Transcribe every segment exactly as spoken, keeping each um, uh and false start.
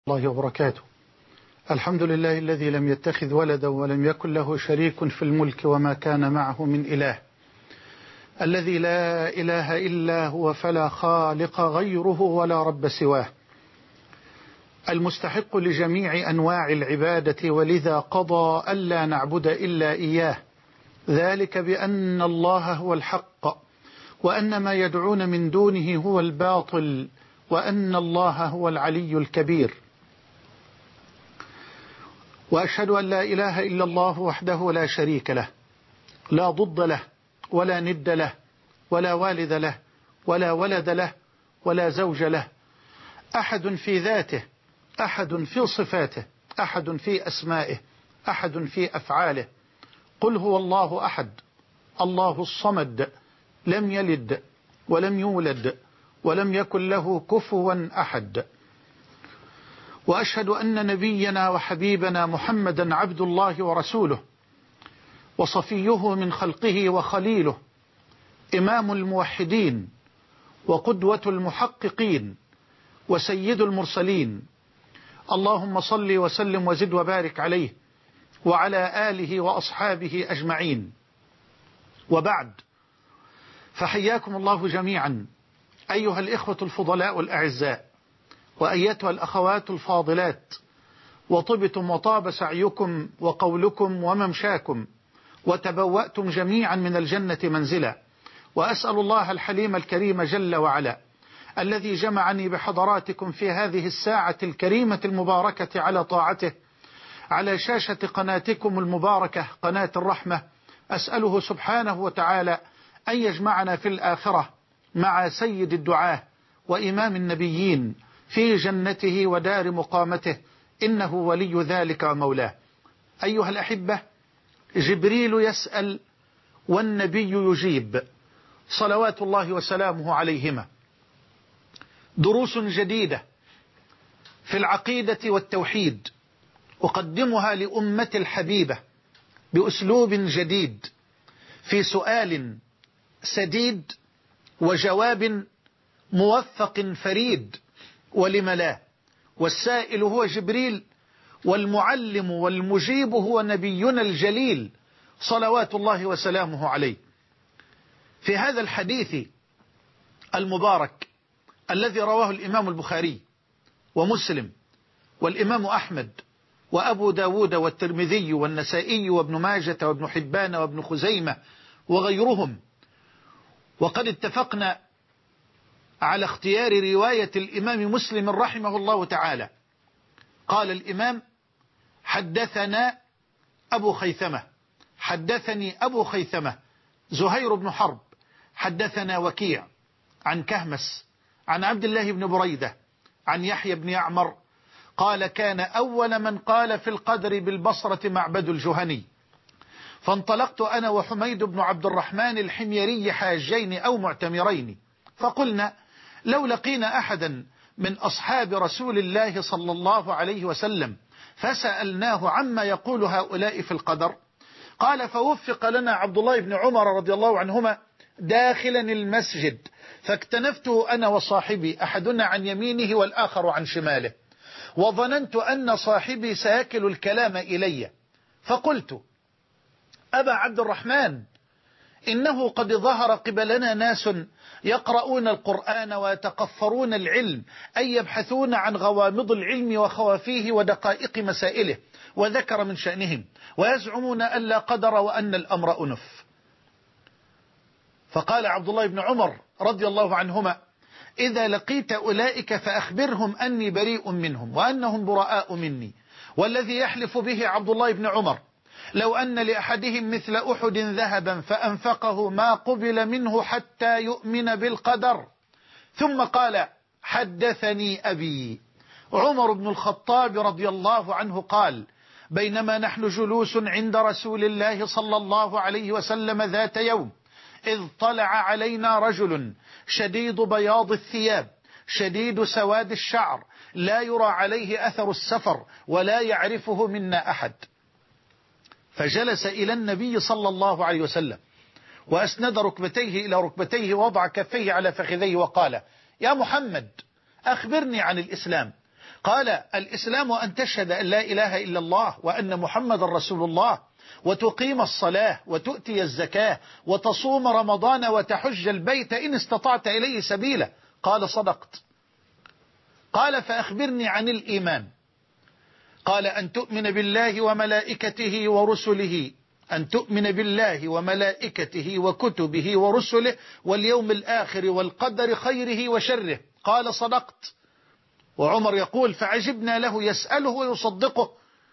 الله وبركاته. الحمد لله الذي لم يتخذ ولدا ولم يكن له شريك في الملك وما كان معه من إله، الذي لا إله إلا هو فلا خالق غيره ولا رب سواه، المستحق لجميع أنواع العبادة، ولذا قضى ألا نعبد إلا إياه، ذلك بأن الله هو الحق وأن ما يدعون من دونه هو الباطل وأن الله هو العلي الكبير. وأشهد أن لا إله إلا الله وحده لا شريك له، لا ضد له ولا ند له ولا والد له ولا ولد له ولا زوج له، أحد في ذاته، أحد في صفاته، أحد في أسمائه، أحد في أفعاله. قل هو الله أحد الله الصمد، لم يلد ولم يولد ولم يكن له كفوا أحد. وأشهد أن نبينا وحبيبنا محمدا عبد الله ورسوله وصفيه من خلقه وخليله، إمام الموحدين وقدوة المحققين وسيد المرسلين. اللهم صل وسلم وزد وبارك عليه وعلى آله وأصحابه أجمعين. وبعد، فحياكم الله جميعا أيها الإخوة الفضلاء الأعزاء، وأيتها الأخوات الفاضلات، وطبتم وطاب سعيكم وقولكم وممشاكم، وتبوأتم جميعا من الجنة منزلا. وأسأل الله الحليم الكريم جل وعلا الذي جمعني بحضراتكم في هذه الساعة الكريمة المباركة على طاعته على شاشة قناتكم المباركة قناة الرحمة، أسأله سبحانه وتعالى أن يجمعنا في الآخرة مع سيد الدعاة وإمام النبيين في جنته ودار مقامته، إنه ولي ذلك ومولاه. أيها الأحبة، جبريل يسأل والنبي يجيب صلوات الله وسلامه عليهما. دروس جديدة في العقيدة والتوحيد أقدمها لأمة الحبيبة بأسلوب جديد، في سؤال سديد وجواب موفق فريد، ولم لا؟ والسائل هو جبريل، والمعلم والمجيب هو نبينا الجليل صلوات الله وسلامه عليه. في هذا الحديث المبارك الذي رواه الإمام البخاري ومسلم والإمام أحمد وأبو داود والترمذي والنسائي وابن ماجة وابن حبان وابن خزيمة وغيرهم، وقد اتفقنا على اختيار رواية الإمام مسلم رحمه الله تعالى. قال الإمام: حدثنا أبو خيثمة، حدثني أبو خيثمة زهير بن حرب، حدثنا وكيع عن كهمس عن عبد الله بن بريدة عن يحيى بن يعمر قال: كان أول من قال في القدر بالبصرة معبد الجهني، فانطلقت أنا وحميد بن عبد الرحمن الحميري حاجين أو معتمرين، فقلنا: لو لقينا أحدا من أصحاب رسول الله صلى الله عليه وسلم فسألناه عما يقول هؤلاء في القدر. قال: فوفق لنا عبد الله بن عمر رضي الله عنهما داخلا المسجد، فاكتنفته أنا وصاحبي، أحدنا عن يمينه والآخر عن شماله، وظننت أن صاحبي سيكل الكلام إلي، فقلت: أبا عبد الرحمن، إنه قد ظهر قبلنا ناس يقرؤون القرآن ويتقفرون العلم، أي يبحثون عن غوامض العلم وخوافيه ودقائق مسائله، وذكر من شأنهم، ويزعمون أن لا قدر وأن الأمر أنف. فقال عبد الله بن عمر رضي الله عنهما: إذا لقيت أولئك فأخبرهم أني بريء منهم وأنهم براء مني، والذي يحلف به عبد الله بن عمر لو أن لأحدهم مثل أحد ذهبا فأنفقه ما قبل منه حتى يؤمن بالقدر. ثم قال: حدثني أبي عمر بن الخطاب رضي الله عنه قال: بينما نحن جلوس عند رسول الله صلى الله عليه وسلم ذات يوم، إذ طلع علينا رجل شديد بياض الثياب شديد سواد الشعر، لا يرى عليه أثر السفر ولا يعرفه منا أحد، فجلس إلى النبي صلى الله عليه وسلم وأسند ركبتيه إلى ركبتيه ووضع كفيه على فخذيه وقال: يا محمد، أخبرني عن الإسلام. قال الإسلام أن تشهد أن لا إله إلا الله وأن محمد رسول الله وتقيم الصلاة وتؤتي الزكاة وتصوم رمضان وتحج البيت إن استطعت إليه سبيلا. قال صدقت. قال فأخبرني عن الإيمان. قال أن تؤمن بالله وملائكته ورسله أن تؤمن بالله وملائكته وكتبه ورسله واليوم الآخر والقدر خيره وشره. قال صدقت. وعمر يقول فعجبنا له يسأله ويصدقه.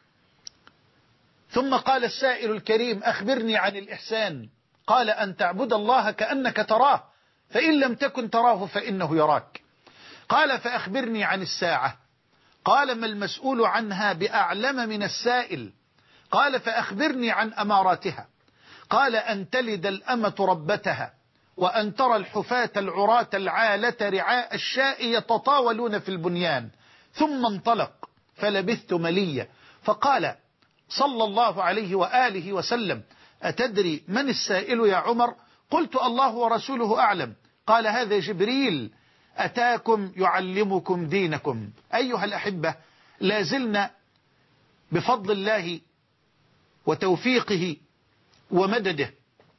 ثم قال السائل الكريم أخبرني عن الإحسان. قال أن تعبد الله كأنك تراه فإن لم تكن تراه فإنه يراك. قال فأخبرني عن الساعة. قال ما المسؤول عنها بأعلم من السائل. قال فأخبرني عن أماراتها. قال أن تلد الأمة ربتها وأن ترى الحفاة العراة العالة رعاء الشاء يتطاولون في البنيان. ثم انطلق فلبثت مليا فقال صلى الله عليه وآله وسلم أتدري من السائل يا عمر؟ قلت الله ورسوله أعلم. قال هذا جبريل أتاكم يعلمكم دينكم. أيها الأحبة، لازلنا بفضل الله وتوفيقه ومدده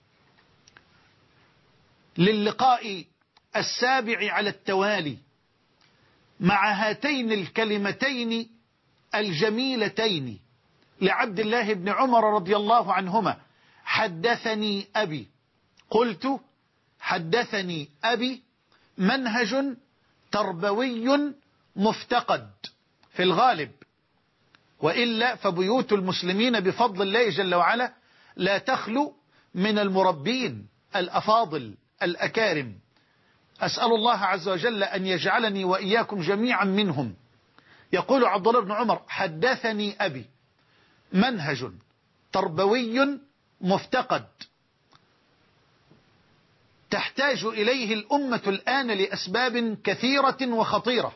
للقاء السابع على التوالي مع هاتين الكلمتين الجميلتين لعبد الله بن عمر رضي الله عنهما حدثني أبي. قلت حدثني أبي منهج تربوي مفتقد في الغالب، وإلا فبيوت المسلمين بفضل الله جل وعلا لا تخلو من المربين الأفاضل الأكارم. أسأل الله عز وجل أن يجعلني وإياكم جميعا منهم. يقول عبد الله بن عمر حدثني أبي منهج تربوي مفتقد تحتاج إليه الأمة الآن لأسباب كثيرة وخطيرة.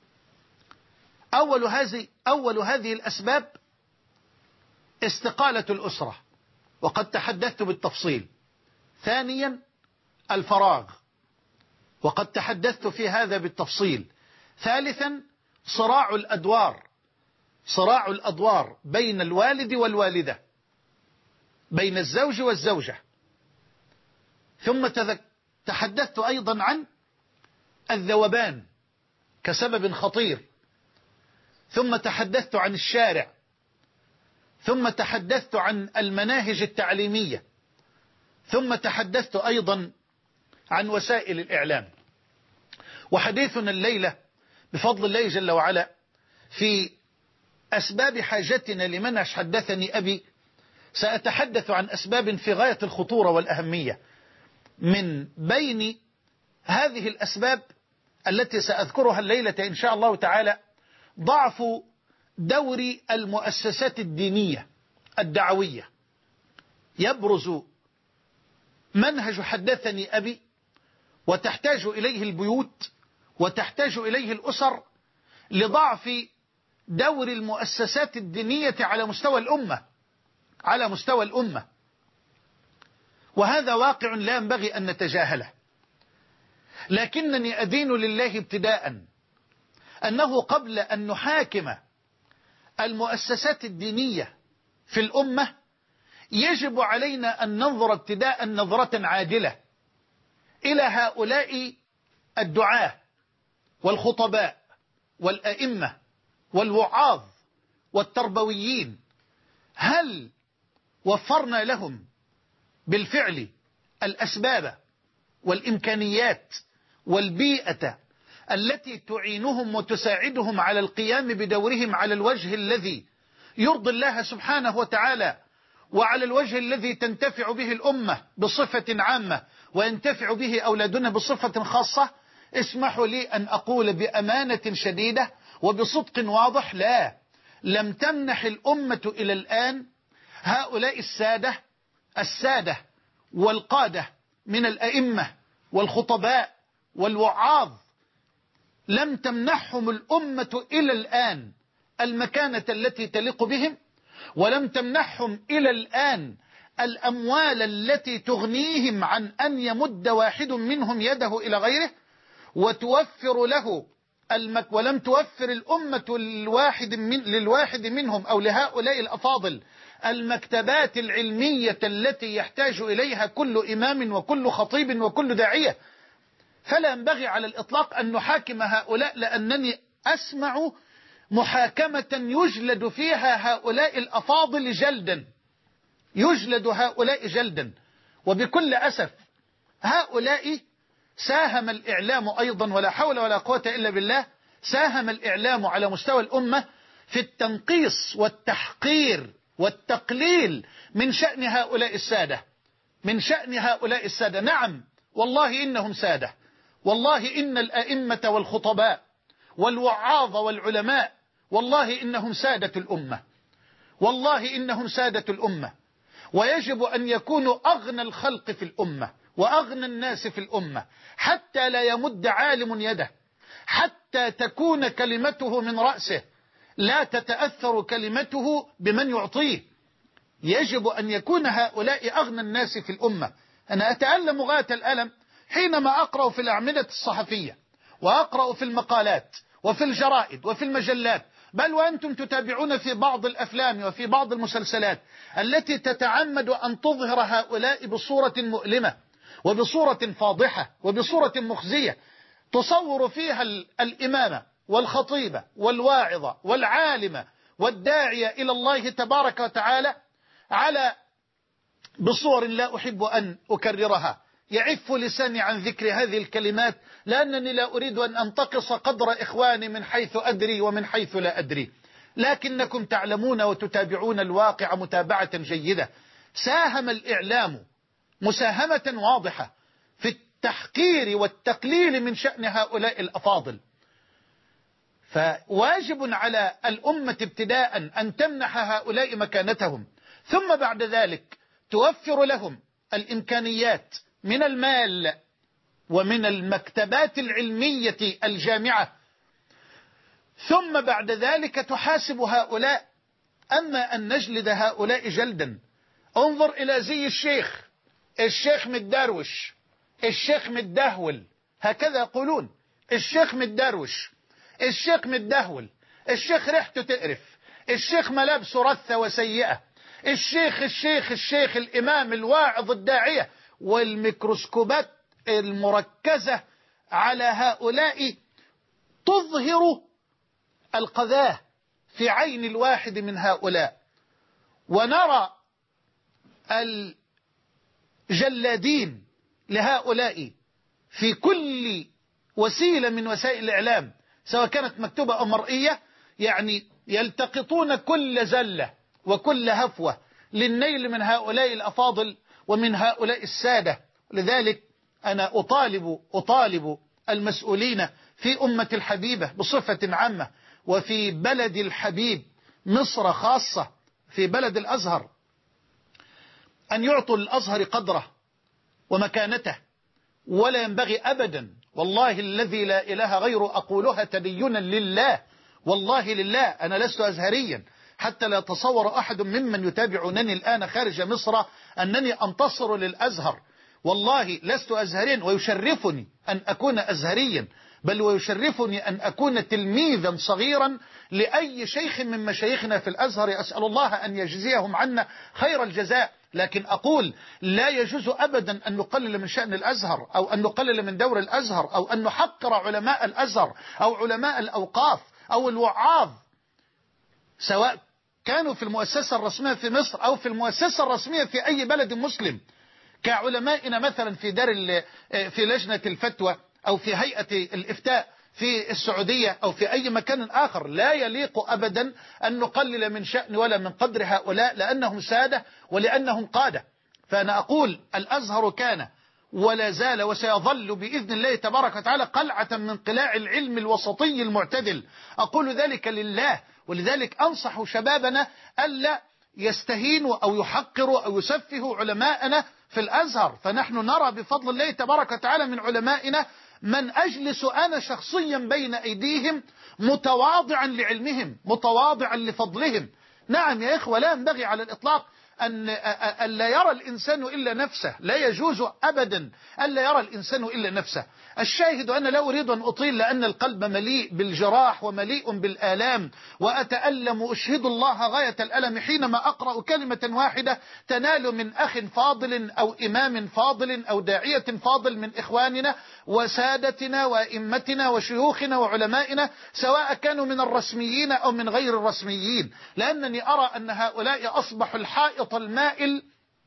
أول هذه أول هذه الأسباب استقالة الأسرة، وقد تحدثت بالتفصيل. ثانيا الفراغ، وقد تحدثت في هذا بالتفصيل. ثالثا صراع الأدوار، صراع الأدوار بين الوالد والوالدة، بين الزوج والزوجة. ثم تحدثت أيضا عن الذوبان كسبب خطير. ثم تحدثت عن الشارع. ثم تحدثت عن المناهج التعليمية. ثم تحدثت أيضا عن وسائل الإعلام. وحديثنا الليلة بفضل الله جل وعلا في أسباب حاجتنا لمنهج حدثني أبي، سأتحدث عن أسباب في غاية الخطورة والأهمية. من بين هذه الأسباب التي سأذكرها الليلة إن شاء الله تعالى ضعف دور المؤسسات الدينية الدعوية. يبرز منهج حدثني أبي وتحتاج إليه البيوت وتحتاج إليه الأسر لضعف دور المؤسسات الدينية على مستوى الأمة على مستوى الأمة وهذا واقع لا ينبغي أن نتجاهله. لكنني أدين لله ابتداء أنه قبل أن نحاكم المؤسسات الدينية في الأمة يجب علينا أن ننظر ابتداء نظرة عادلة إلى هؤلاء الدعاة والخطباء والأئمة والوعاظ والتربويين. هل وفرنا لهم بالفعل الأسباب والإمكانيات والبيئة التي تعينهم وتساعدهم على القيام بدورهم على الوجه الذي يرضي الله سبحانه وتعالى وعلى الوجه الذي تنتفع به الأمة بصفة عامة وينتفع به أولادنا بصفة خاصة؟ اسمحوا لي أن أقول بأمانة شديدة وبصدق واضح، لا، لم تمنح الأمة إلى الآن هؤلاء السادة السادة والقادة من الأئمة والخطباء والوعاظ، لم تمنحهم الأمة إلى الآن المكانة التي تليق بهم، ولم تمنحهم إلى الآن الأموال التي تغنيهم عن أن يمد واحد منهم يده إلى غيره وتوفر له المك ولم توفر الأمة الواحد من للواحد منهم أو لهؤلاء الأفاضل المكتبات العلمية التي يحتاج إليها كل إمام وكل خطيب وكل داعية، فلا ينبغي على الإطلاق أن نحاكم هؤلاء، لأنني أسمع محاكمة يجلد فيها هؤلاء الأفاضل جلدا، يجلد هؤلاء جلدا. وبكل أسف هؤلاء ساهم الإعلام أيضا، ولا حول ولا قوة إلا بالله، ساهم الإعلام على مستوى الأمة في التنقيص والتحقير والتقليل من شأن هؤلاء السادة، من شأن هؤلاء السادة. نعم والله إنهم سادة، والله إن الأئمة والخطباء والوعاظ والعلماء والله إنهم سادة الأمة، والله إنهم سادة الأمة، ويجب أن يكونوا أغنى الخلق في الأمة وأغنى الناس في الأمة، حتى لا يمد عالم يده، حتى تكون كلمته من رأسه، لا تتأثر كلمته بمن يعطيه. يجب أن يكون هؤلاء أغنى الناس في الأمة. أنا أتألم غاية الألم حينما أقرأ في الأعمدة الصحفية وأقرأ في المقالات وفي الجرائد وفي المجلات، بل وأنتم تتابعون في بعض الأفلام وفي بعض المسلسلات التي تتعمد أن تظهر هؤلاء بصورة مؤلمة وبصورة فاضحة وبصورة مخزية، تصور فيها الإمامة والخطيبة والواعظة والعالمة والداعية إلى الله تبارك وتعالى على بصور لا أحب أن أكررها. يعف لساني عن ذكر هذه الكلمات، لأنني لا أريد أن أنتقص قدر إخواني من حيث أدري ومن حيث لا أدري، لكنكم تعلمون وتتابعون الواقع متابعة جيدة. ساهم الإعلام مساهمة واضحة في التحقير والتقليل من شأن هؤلاء الأفاضل، فواجب على الأمة ابتداء أن تمنح هؤلاء مكانتهم، ثم بعد ذلك توفر لهم الإمكانيات من المال ومن المكتبات العلمية الجامعة، ثم بعد ذلك تحاسب هؤلاء. أما أن نجلد هؤلاء جلدا، انظر إلى زي الشيخ، الشيخ متدروش، الشيخ متدهول، هكذا يقولون، الشيخ متدروش، الشيخ متدهول، الشيخ ريحته تقرف، الشيخ ملابسه رثة وسيئة، الشيخ الشيخ الشيخ الإمام الواعظ الداعية، والميكروسكوبات المركزة على هؤلاء تظهر القذاة في عين الواحد من هؤلاء. ونرى الجلادين لهؤلاء في كل وسيلة من وسائل الإعلام، سواء كانت مكتوبة أو مرئية، يعني يلتقطون كل زلة وكل هفوة للنيل من هؤلاء الأفاضل ومن هؤلاء السادة. لذلك أنا أطالب أطالب المسؤولين في أمة الحبيبة بصفة عامة، وفي بلد الحبيب مصر خاصة، في بلد الأزهر، أن يعطوا الأزهر قدره ومكانته. ولا ينبغي أبدا، والله الذي لا إله غيره أقولها تدينا لله، والله لله، أنا لست أزهريا، حتى لا يتصور أحد ممن يتابعنني الآن خارج مصر أنني أنتصر للأزهر. والله لست أزهريا، ويشرفني أن أكون أزهريا، بل ويشرفني أن أكون تلميذا صغيرا لأي شيخ من مشايخنا في الأزهر، أسأل الله أن يجزيهم عنا خير الجزاء. لكن أقول لا يجوز أبدا أن نقلل من شأن الأزهر، أو أن نقلل من دور الأزهر، أو أن نحقر علماء الأزهر أو علماء الأوقاف أو الوعاظ، سواء كانوا في المؤسسة الرسمية في مصر أو في المؤسسة الرسمية في أي بلد مسلم، كعلمائنا مثلا في دار في لجنة الفتوى أو في هيئة الإفتاء في السعودية أو في أي مكان آخر. لا يليق أبدا أن نقلل من شأن ولا من قدر هؤلاء، لأنهم سادة ولأنهم قادة. فأنا أقول الأزهر كان ولا زال وسيظل بإذن الله تبارك وتعالى قلعة من قلاع العلم الوسطي المعتدل. أقول ذلك لله، ولذلك أنصح شبابنا ألا يستهينوا أو يحقروا أو يسفهوا علماءنا في الأزهر، فنحن نرى بفضل الله تبارك وتعالى من علمائنا من أجلس أنا شخصيا بين أيديهم متواضعا لعلمهم، متواضعا لفضلهم. نعم يا إخوة، لا ينبغي على الإطلاق أن ألا يرى الإنسان إلا نفسه، لا يجوز أبدا ألا يرى الإنسان إلا نفسه. الشاهد أنا لا أريد أن أطيل، لأن القلب مليء بالجراح ومليء بالآلام، وأتألم أشهد الله غاية الألم حينما أقرأ كلمة واحدة تنال من أخ فاضل أو إمام فاضل أو داعية فاضل من إخواننا وسادتنا وإمتنا وشيوخنا وعلمائنا، سواء كانوا من الرسميين أو من غير الرسميين، لأنني أرى أن هؤلاء أصبحوا الحائط المائل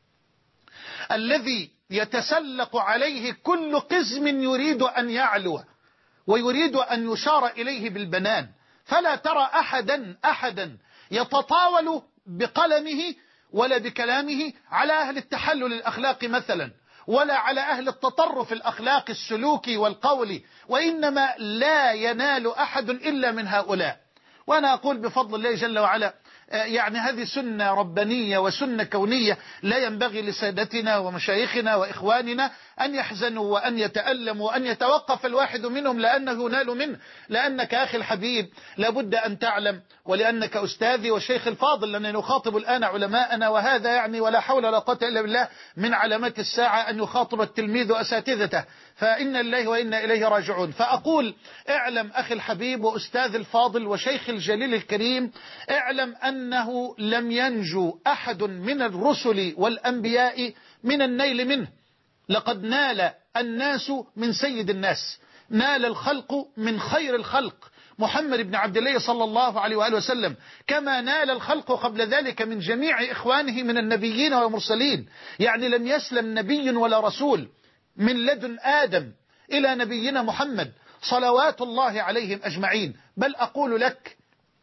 الذي يتسلق عليه كل قزم يريد أن يعلو ويريد أن يشار إليه بالبنان. فلا ترى أحدا أحدا يتطاول بقلمه ولا بكلامه على أهل التحلل الأخلاقي مثلا، ولا على أهل التطرف الأخلاقي السلوكي والقولي، وإنما لا ينال أحد إلا من هؤلاء. وأنا أقول بفضل الله جل وعلا يعني هذه سنة ربانية وسنة كونية، لا ينبغي لسادتنا ومشايخنا وإخواننا أن يحزنوا وأن يتألموا وأن يتوقف الواحد منهم لأنه ينال منه. لأنك أخي الحبيب لابد أن تعلم، ولأنك أستاذي والشيخ الفاضل، لأننا نخاطب الآن علماءنا، وهذا يعني ولا حول ولا قوة إلا بالله من علامات الساعة أن يخاطب التلميذ أساتذته، فإن الله وإنا إليه راجعون. فأقول اعلم أخي الحبيب وأستاذ الفاضل وشيخ الجليل الكريم، اعلم أنه لم ينجو أحد من الرسل والأنبياء من النيل منه. لقد نال الناس من سيد الناس، نال الخلق من خير الخلق محمد بن عبد الله صلى الله عليه وآله وسلم، كما نال الخلق قبل ذلك من جميع إخوانه من النبيين والمرسلين. يعني لم يسلم نبي ولا رسول من لدن آدم إلى نبينا محمد صلوات الله عليهم أجمعين. بل أقول لك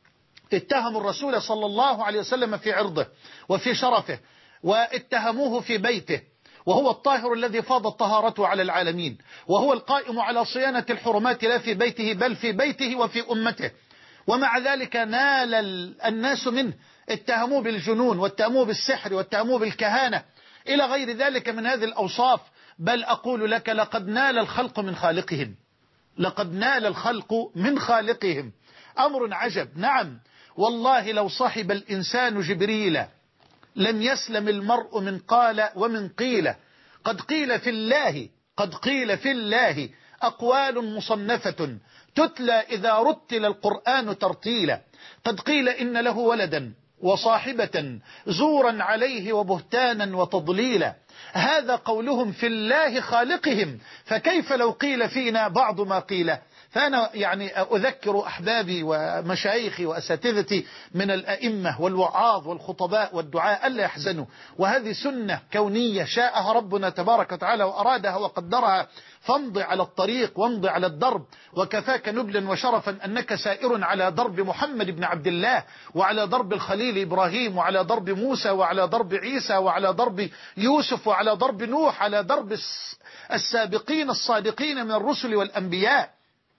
اتهموا الرسول صلى الله عليه وسلم في عرضه وفي شرفه، واتهموه في بيته، وهو الطاهر الذي فاضت طهارته على العالمين، وهو القائم على صيانة الحرمات لا في بيته بل في بيته وفي أمته، ومع ذلك نال الناس منه. اتهموه بالجنون واتهموه بالسحر واتهموه بالكهانة إلى غير ذلك من هذه الأوصاف. بل أقول لك لقد نال الخلق من خالقهم، لقد نال الخلق من خالقهم. أمر عجب. نعم والله لو صحب الإنسان جبريل لم يسلم المرء من قال ومن قيل. قد قيل في الله قد قيل في الله أقوال مصنفة تتلى إذا رتل القرآن ترتيلا. قد قيل إن له ولدا وصاحبة زورا عليه وبهتانا وتضليلا. هذا قولهم في الله خالقهم، فكيف لو قيل فينا بعض ما قيل؟ فأنا يعني أذكر أحبابي ومشايخي وأساتذتي من الأئمة والوعاظ والخطباء والدعاء ألا يحزنوا، وهذه سنة كونية شاءها ربنا تبارك وتعالى وأرادها وقدرها، فامض على الطريق وامض على الدرب، وكفاك نبلا وشرفا أنك سائر على درب محمد بن عبد الله، وعلى درب الخليل إبراهيم، وعلى درب موسى، وعلى درب عيسى، وعلى درب يوسف، وعلى درب نوح، على درب السابقين الصادقين من الرسل والأنبياء.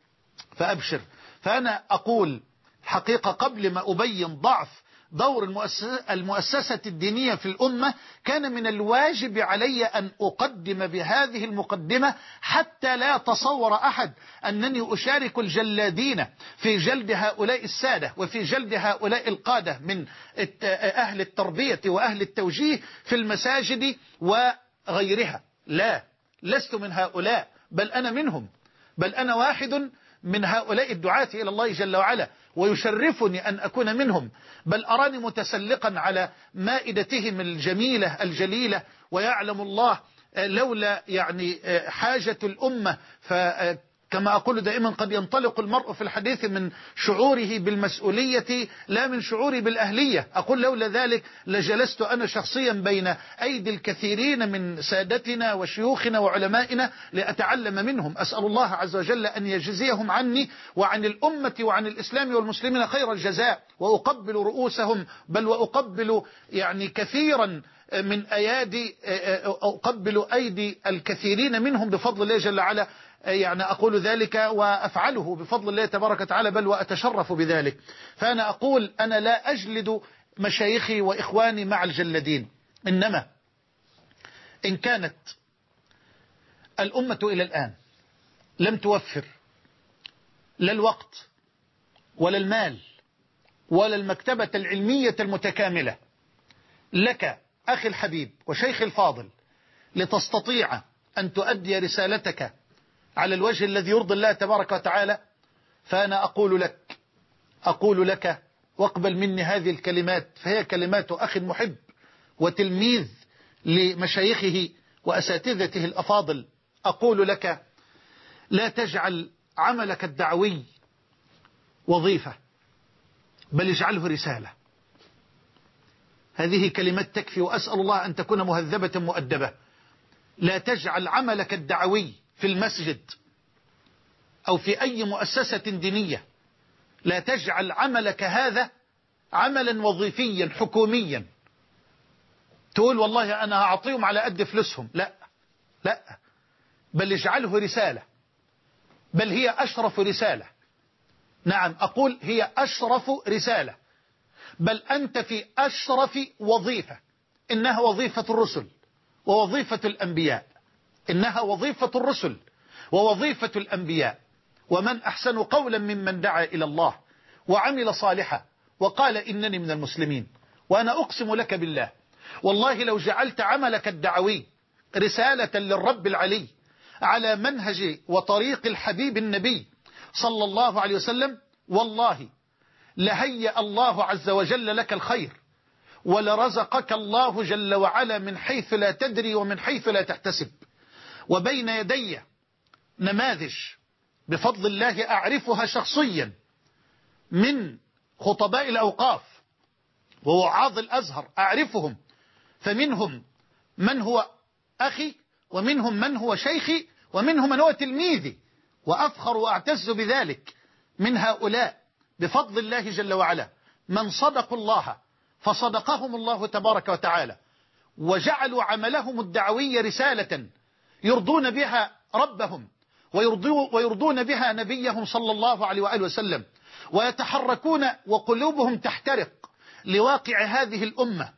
فأبشر. فأنا أقول حقيقة قبل ما أبين ضعف دور المؤسسة, المؤسسة الدينية في الأمة، كان من الواجب علي أن أقدم بهذه المقدمة حتى لا يتصور أحد أنني أشارك الجلادين في جلد هؤلاء السادة وفي جلد هؤلاء القادة من أهل التربية وأهل التوجيه في المساجد وغيرها. لا، لست من هؤلاء، بل أنا منهم، بل أنا واحد من هؤلاء الدعاة إلى الله جل وعلا، ويشرفني أن أكون منهم. بل أراني متسلقا على مائدتهم الجميلة الجليلة، ويعلم الله لولا يعني حاجة الأمة، فكما أقول دائما قد ينطلق المرء في الحديث من شعوره بالمسؤولية لا من شعوره بالأهلية. أقول لولا ذلك لجلست أنا شخصيا بين أيدي الكثيرين من سادتنا وشيوخنا وعلمائنا لأتعلم منهم. أسأل الله عز وجل أن يجزيهم عني وعن الأمة وعن الإسلام والمسلمين خير الجزاء، وأقبل رؤوسهم، بل وأقبل يعني كثيرا من أيادي أقبل أيدي الكثيرين منهم بفضل الله جل وعلا. يعني أقول ذلك وأفعله بفضل الله تبارك وتعالى، بل وأتشرف بذلك. فأنا أقول أنا لا أجلد مشايخي وإخواني مع الجلدين، إنما إن كانت الأمة إلى الآن لم توفر لا الوقت ولا المال ولا المكتبة العلمية المتكاملة لك أخي الحبيب وشيخ الفاضل، لتستطيع أن تؤدي رسالتك على الوجه الذي يرضي الله تبارك وتعالى، فأنا أقول لك أقول لك واقبل مني هذه الكلمات، فهي كلمات أخ محب وتلميذ لمشايخه وأساتذته الأفاضل. أقول لك: لا تجعل عملك الدعوي وظيفة، بل اجعله رسالة. هذه كلمات تكفي، وأسأل الله أن تكون مهذبة مؤدبة. لا تجعل عملك الدعوي في المسجد أو في أي مؤسسة دينية، لا تجعل عملك هذا عملا وظيفيا حكوميا تقول والله أنا أعطيهم على قد فلوسهم. لا لا، بل اجعله رسالة، بل هي أشرف رسالة. نعم أقول هي أشرف رسالة، بل أنت في أشرف وظيفة. إنها وظيفة الرسل ووظيفة الأنبياء، إنها وظيفة الرسل ووظيفة الأنبياء. ومن أحسن قولا ممن دعا إلى الله وعمل صالحا وقال إنني من المسلمين. وأنا أقسم لك بالله والله لو جعلت عملك الدعوي رسالة للرب العلي على منهج وطريق الحبيب النبي صلى الله عليه وسلم، والله لهيأ الله عز وجل لك الخير، ولرزقك الله جل وعلا من حيث لا تدري ومن حيث لا تحتسب. وبين يدي نماذج بفضل الله أعرفها شخصيا من خطباء الأوقاف ووعاظ الأزهر، أعرفهم، فمنهم من هو أخي، ومنهم من هو شيخي، ومنهم من هو تلميذي، وأفخر وأعتز بذلك. من هؤلاء بفضل الله جل وعلا من صدقوا الله فصدقهم الله تبارك وتعالى، وجعلوا عملهم الدعوي رسالة يرضون بها ربهم ويرضون بها نبيهم صلى الله عليه وآله وسلم، ويتحركون وقلوبهم تحترق لواقع هذه الأمة،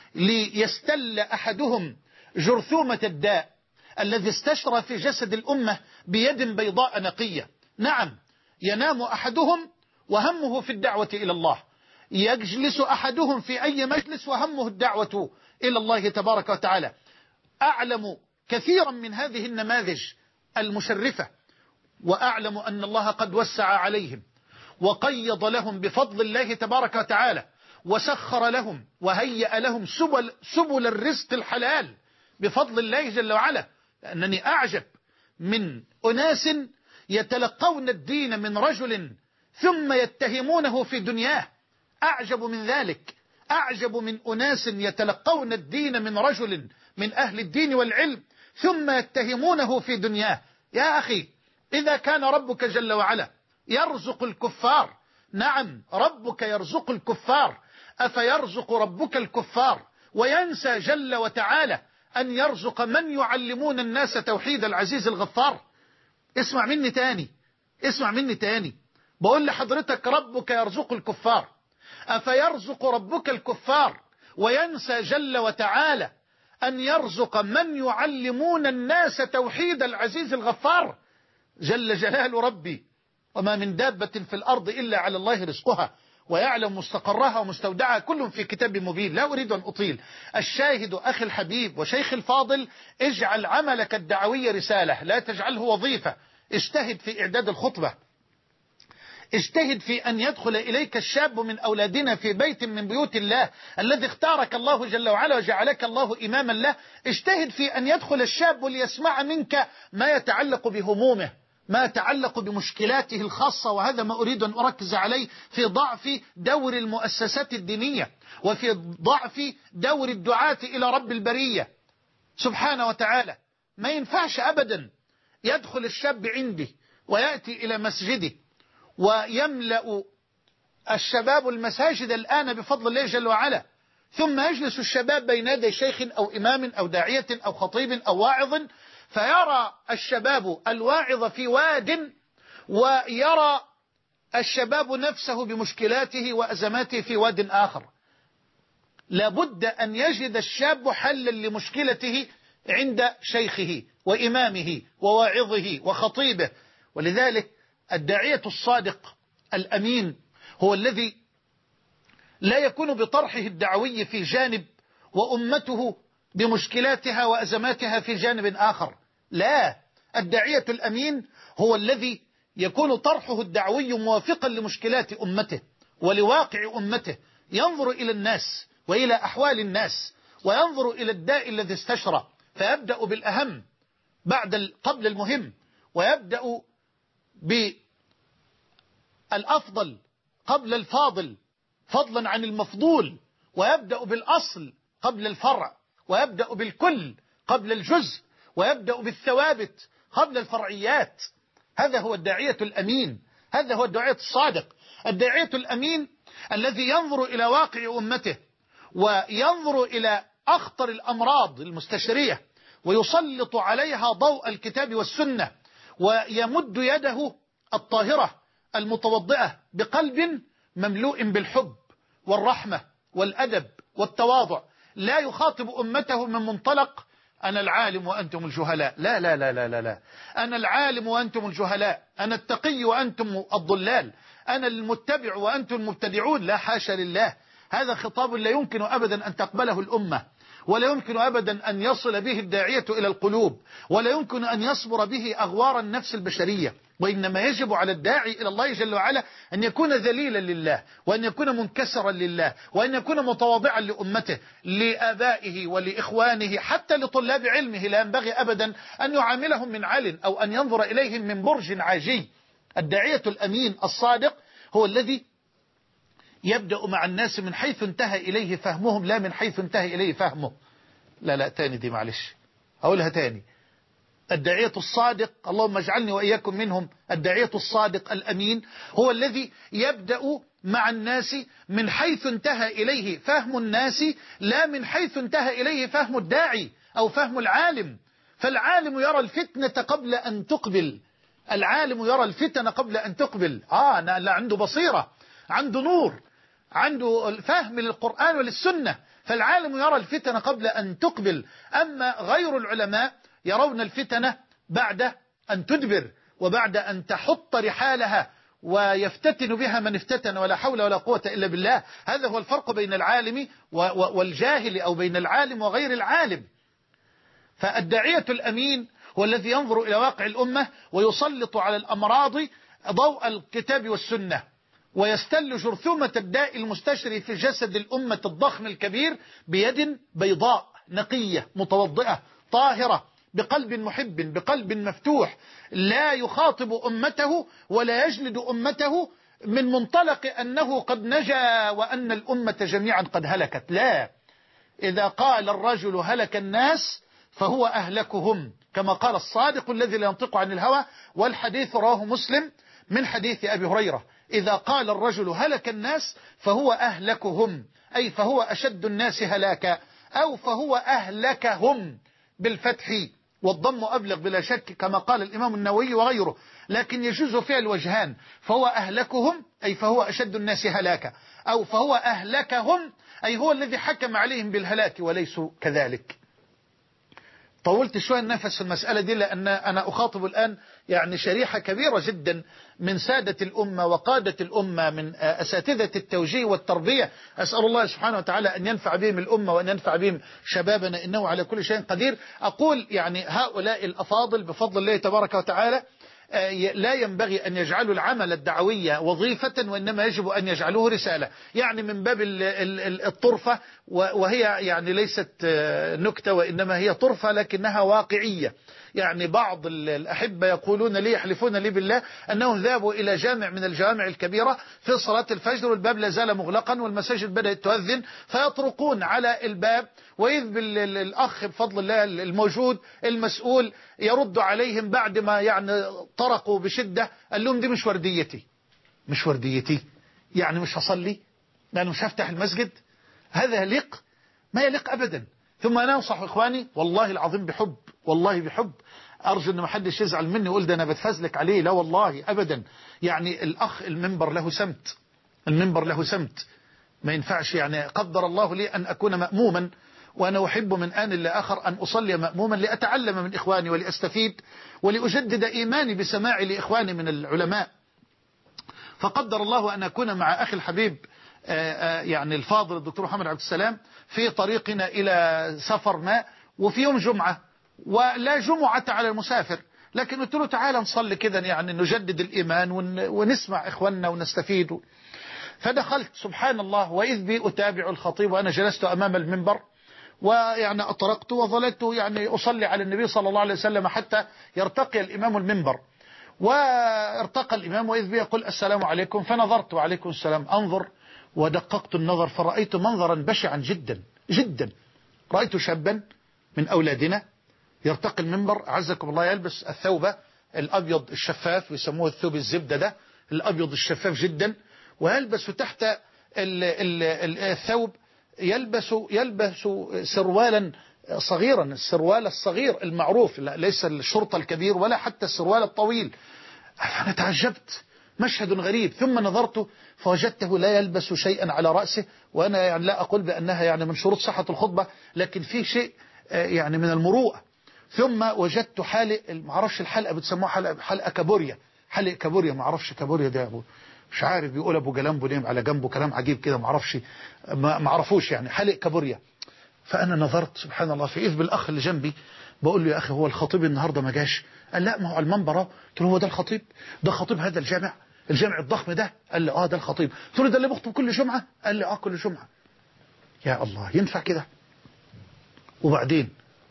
ليستل أحدهم جرثومة الداء الذي استشرى في جسد الأمة بيد بيضاء نقية. نعم، ينام أحدهم وهمه في الدعوة إلى الله، يجلس أحدهم في أي مجلس وهمه الدعوة إلى الله تبارك وتعالى. أعلم كثيرا من هذه النماذج المشرفة، وأعلم أن الله قد وسع عليهم وقيض لهم بفضل الله تبارك وتعالى، وسخر لهم وهيأ لهم سبل, سبل الرزق الحلال بفضل الله جل وعلا. لأنني أعجب من أناس يتلقون الدين من رجل ثم يتهمونه في دنياه. أعجب من ذلك، أعجب من أناس يتلقون الدين من رجل من أهل الدين والعلم ثم يتهمونه في دنياه. يا أخي، إذا كان ربك جل وعلا يرزق الكفار، نعم ربك يرزق الكفار، أفيرزق ربك الكفار وينسى جل وتعالى أن يرزق من يعلمون الناس توحيد العزيز الغفار؟ اسمع مني تاني، اسمع مني تاني، بقول لحضرتك ربك يرزق الكفار، أفيرزق ربك الكفار وينسى جل وتعالى أن يرزق من يعلمون الناس توحيد العزيز الغفار؟ جل جلال ربي. وما من دابة في الأرض إلا على الله رزقها ويعلم مستقرها ومستودعها كل في كتاب مبين. لا أريد أن أطيل. الشاهد أخي الحبيب وشيخ الفاضل، اجعل عملك الدعوي رسالة، لا تجعله وظيفة. اجتهد في إعداد الخطبة، اجتهد في أن يدخل إليك الشاب من أولادنا في بيت من بيوت الله الذي اختارك الله جل وعلا وجعلك الله إماما له. اجتهد في أن يدخل الشاب ليسمع منك ما يتعلق بهمومه، ما يتعلق بمشكلاته الخاصة. وهذا ما أريد أن أركز عليه في ضعف دور المؤسسات الدينية، وفي ضعف دور الدعاة إلى رب البرية سبحانه وتعالى. ما ينفعش أبدا يدخل الشاب عندي ويأتي إلى مسجده ويملأ الشباب المساجد الآن بفضل الله جل وعلا، ثم يجلس الشباب بين يدي شيخ أو إمام أو داعية أو خطيب أو واعظ، فيرى الشباب الواعظ في واد، ويرى الشباب نفسه بمشكلاته وأزماته في واد آخر. لابد أن يجد الشاب حلا لمشكلته عند شيخه وإمامه وواعظه وخطيبه. ولذلك الداعية الصادق الأمين هو الذي لا يكون بطرحه الدعوي في جانب وأمته بمشكلاتها وأزماتها في جانب آخر. لا، الداعية الأمين هو الذي يكون طرحه الدعوي موافقا لمشكلات أمته ولواقع أمته، ينظر إلى الناس وإلى أحوال الناس، وينظر إلى الداء الذي استشرى، فيبدأ بالأهم بعد قبل المهم، ويبدأ بالأفضل قبل الفاضل فضلا عن المفضول، ويبدأ بالأصل قبل الفرع، ويبدأ بالكل قبل الجزء، ويبدأ بالثوابت قبل الفرعيات. هذا هو الداعية الأمين، هذا هو الداعية الصادق. الداعية الأمين الذي ينظر إلى واقع أمته وينظر إلى أخطر الأمراض المستشرية ويسلط عليها ضوء الكتاب والسنة، ويمد يده الطاهرة المتوضئة بقلب مملوء بالحب والرحمة والأدب والتواضع، لا يخاطب أمته من منطلق أنا العالم وأنتم الجهلاء، لا لا لا لا لا لا أنا العالم وأنتم الجهلاء، أنا التقي وأنتم الضلال، أنا المتبع وأنتم المبتدعون، لا حاشا لله. هذا خطاب لا يمكن أبدا أن تقبله الأمة، ولا يمكن أبدا أن يصل به الداعية إلى القلوب، ولا يمكن أن يصبر به أغوار النفس البشرية. وإنما يجب على الداعي إلى الله جل وعلا أن يكون ذليلا لله، وأن يكون منكسرا لله، وأن يكون متواضعا لأمته، لآبائه ولإخوانه، حتى لطلاب علمه. لا ينبغي أبدا أن يعاملهم من عل أو أن ينظر إليهم من برج عاجي. الداعية الأمين الصادق هو الذي يبدأ مع الناس من حيث انتهى إليه فهمهم، لا من حيث انتهى إليه فهمه. لا لا تاني دي معلش أقولها تاني. الداعية الصادق، اللهم اجعلني وإياكم منهم، الداعية الصادق الأمين هو الذي يبدأ مع الناس من حيث انتهى إليه فهم الناس، لا من حيث انتهى إليه فهم الداعي أو فهم العالم. فالعالم يرى الفتنة قبل أن تقبل، العالم يرى الفتنة قبل أن تقبل. آه لا، عنده بصيرة، عنده نور، عنده فهم للقرآن وللسنة، فالعالم يرى الفتنة قبل أن تقبل. أما غير العلماء يرون الفتنة بعد أن تدبر، وبعد أن تحط رحالها ويفتتن بها من افتتن، ولا حول ولا قوة إلا بالله. هذا هو الفرق بين العالم والجاهل، أو بين العالم وغير العالم. فالداعية الأمين هو الذي ينظر إلى واقع الأمة ويسلط على الأمراض ضوء الكتاب والسنة، ويستل جرثومة الداء المستشري في جسد الأمة الضخم الكبير بيد بيضاء نقية متوضئة طاهرة، بقلب محب، بقلب مفتوح، لا يخاطب أمته ولا يجلد أمته من منطلق أنه قد نجا وأن الأمة جميعا قد هلكت. لا، إذا قال الرجل هلك الناس فهو أهلكهم، كما قال الصادق الذي لا ينطق عن الهوى، والحديث رواه مسلم من حديث أبي هريرة. إذا قال الرجل هلك الناس فهو أهلكهم، أي فهو أشد الناس هلاكا، أو فهو أهلكهم بالفتح، والضم أبلغ بلا شك كما قال الإمام النووي وغيره، لكن يجوز فعل وجهان. فهو أهلكهم أي فهو أشد الناس هلاكا، أو فهو أهلكهم أي هو الذي حكم عليهم بالهلاك وليسوا كذلك. طولت شوية النفس في المسألة دي، لأن أنا أخاطب الآن يعني شريحة كبيرة جدا من سادة الأمة وقادة الأمة، من أساتذة التوجيه والتربية. أسأل الله سبحانه وتعالى أن ينفع بهم الأمة وأن ينفع بهم شبابنا، إنه على كل شيء قدير. أقول يعني هؤلاء الأفاضل بفضل الله تبارك وتعالى لا ينبغي أن يجعلوا العمل الدعوية وظيفة، وإنما يجب أن يجعلوه رسالة، يعني من باب الطرفة، وهي يعني ليست نكتة وإنما هي طرفة لكنها واقعية. يعني بعض الأحبة يقولون لي، يحلفون لي بالله أنهم ذهبوا إلى جامع من الجوامع الكبيرة في صلاة الفجر والباب لا زال مغلقا والمساجد بدأت تؤذن، فيطرقون على الباب، وإذ بالأخ بفضل الله الموجود المسؤول يرد عليهم بعد ما يعني طرقوا بشدة، قال لهم دي مش ورديتي، مش ورديتي يعني مش هصلي، يعني مش هفتح المسجد. هذا يليق؟ ما يليق أبدا. ثم أنا أنصح إخواني والله العظيم بحب، والله بحب، أرجو أن ما حدش يزعل مني ويقول ده أنا بتفزلك عليه، لا والله أبدا. يعني الأخ المنبر له سمت، المنبر له سمت، ما ينفعش يعني قدر الله لي أن أكون مأموما، وأنا أحب من آن لآخر أن أصلي مأموما لأتعلم من إخواني ولأستفيد ولأجدد إيماني بسماعي لإخواني من العلماء. فقدر الله أن أكون مع أخي الحبيب يعني الفاضل الدكتور محمد عبد السلام في طريقنا إلى سفر ما، وفي يوم جمعة ولا جمعة على المسافر، لكن قلت له تعالى نصلي كده يعني نجدد الإيمان ونسمع إخواننا ونستفيد. فدخلت سبحان الله وإذ بي أتابع الخطيب وأنا جلست أمام المنبر، ويعني أطرقت وظللت يعني أصلي على النبي صلى الله عليه وسلم حتى يرتقي الإمام المنبر. وارتقى الإمام وإذ بي يقول السلام عليكم، فنظرت وعليكم السلام، أنظر ودققت النظر فرأيت منظرا بشعا جدا جدا. رأيت شابا من أولادنا يرتقي المنبر عزكم الله، يلبس الثوب الأبيض الشفاف، يسموه الثوب الزبدة ده، الأبيض الشفاف جدا، ويلبس تحت ال ال الثوب يلبس يلبس سروالا صغيرا، السروال الصغير المعروف، ليس الشرطة الكبير ولا حتى السروال الطويل. فأنا تعجبت، مشهد غريب. ثم نظرت فوجدته لا يلبس شيئا على رأسه، وأنا يعني لا أقول بأنها يعني من شروط صحة الخطبة، لكن في شيء يعني من المروءة. ثم وجدت حالق، ما اعرفش الحلقة بتسموها حلقة, حلقة كابوريا، حلق كابوريا، ما اعرفش كابوريا ده أبو مش عارف، بيقول أبو جلامبو نيم على جنبه كلام عجيب كده، ما اعرفش ما اعرفوش يعني حلق كابوريا. فأنا نظرت سبحان الله في إذ بالأخ اللي جنبي، بقول له يا أخي هو الخطيب النهاردة ما جاش؟ قال لا ما هو على المنبر. قلت له هو ده الخطيب؟ ده خطيب هذا الجامع الجامع الضخم ده؟ قال لي اه ده الخطيب. قلت له ده اللي بيخطب كل جمعة؟ قال لي اه كل جمعة. يا الله ينفع كده؟ وبعدين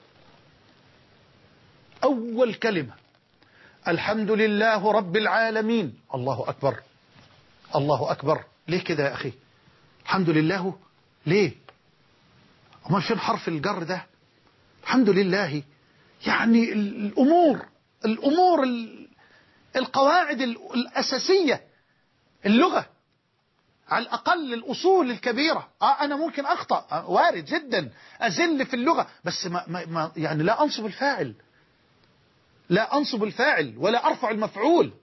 أول كلمة الحمد لله رب العالمين. الله أكبر الله أكبر. ليه كده يا أخي؟ الحمد لله ليه؟ أمال فين حرف الجر ده؟ الحمد لله يعني الأمور الأمور القواعد الأساسية، اللغة على الأقل الأصول الكبيرة. آه أنا ممكن أخطأ، آه وارد جدا أزل في اللغة، بس ما ما يعني لا أنصب الفاعل، لا أنصب الفاعل ولا أرفع المفعول.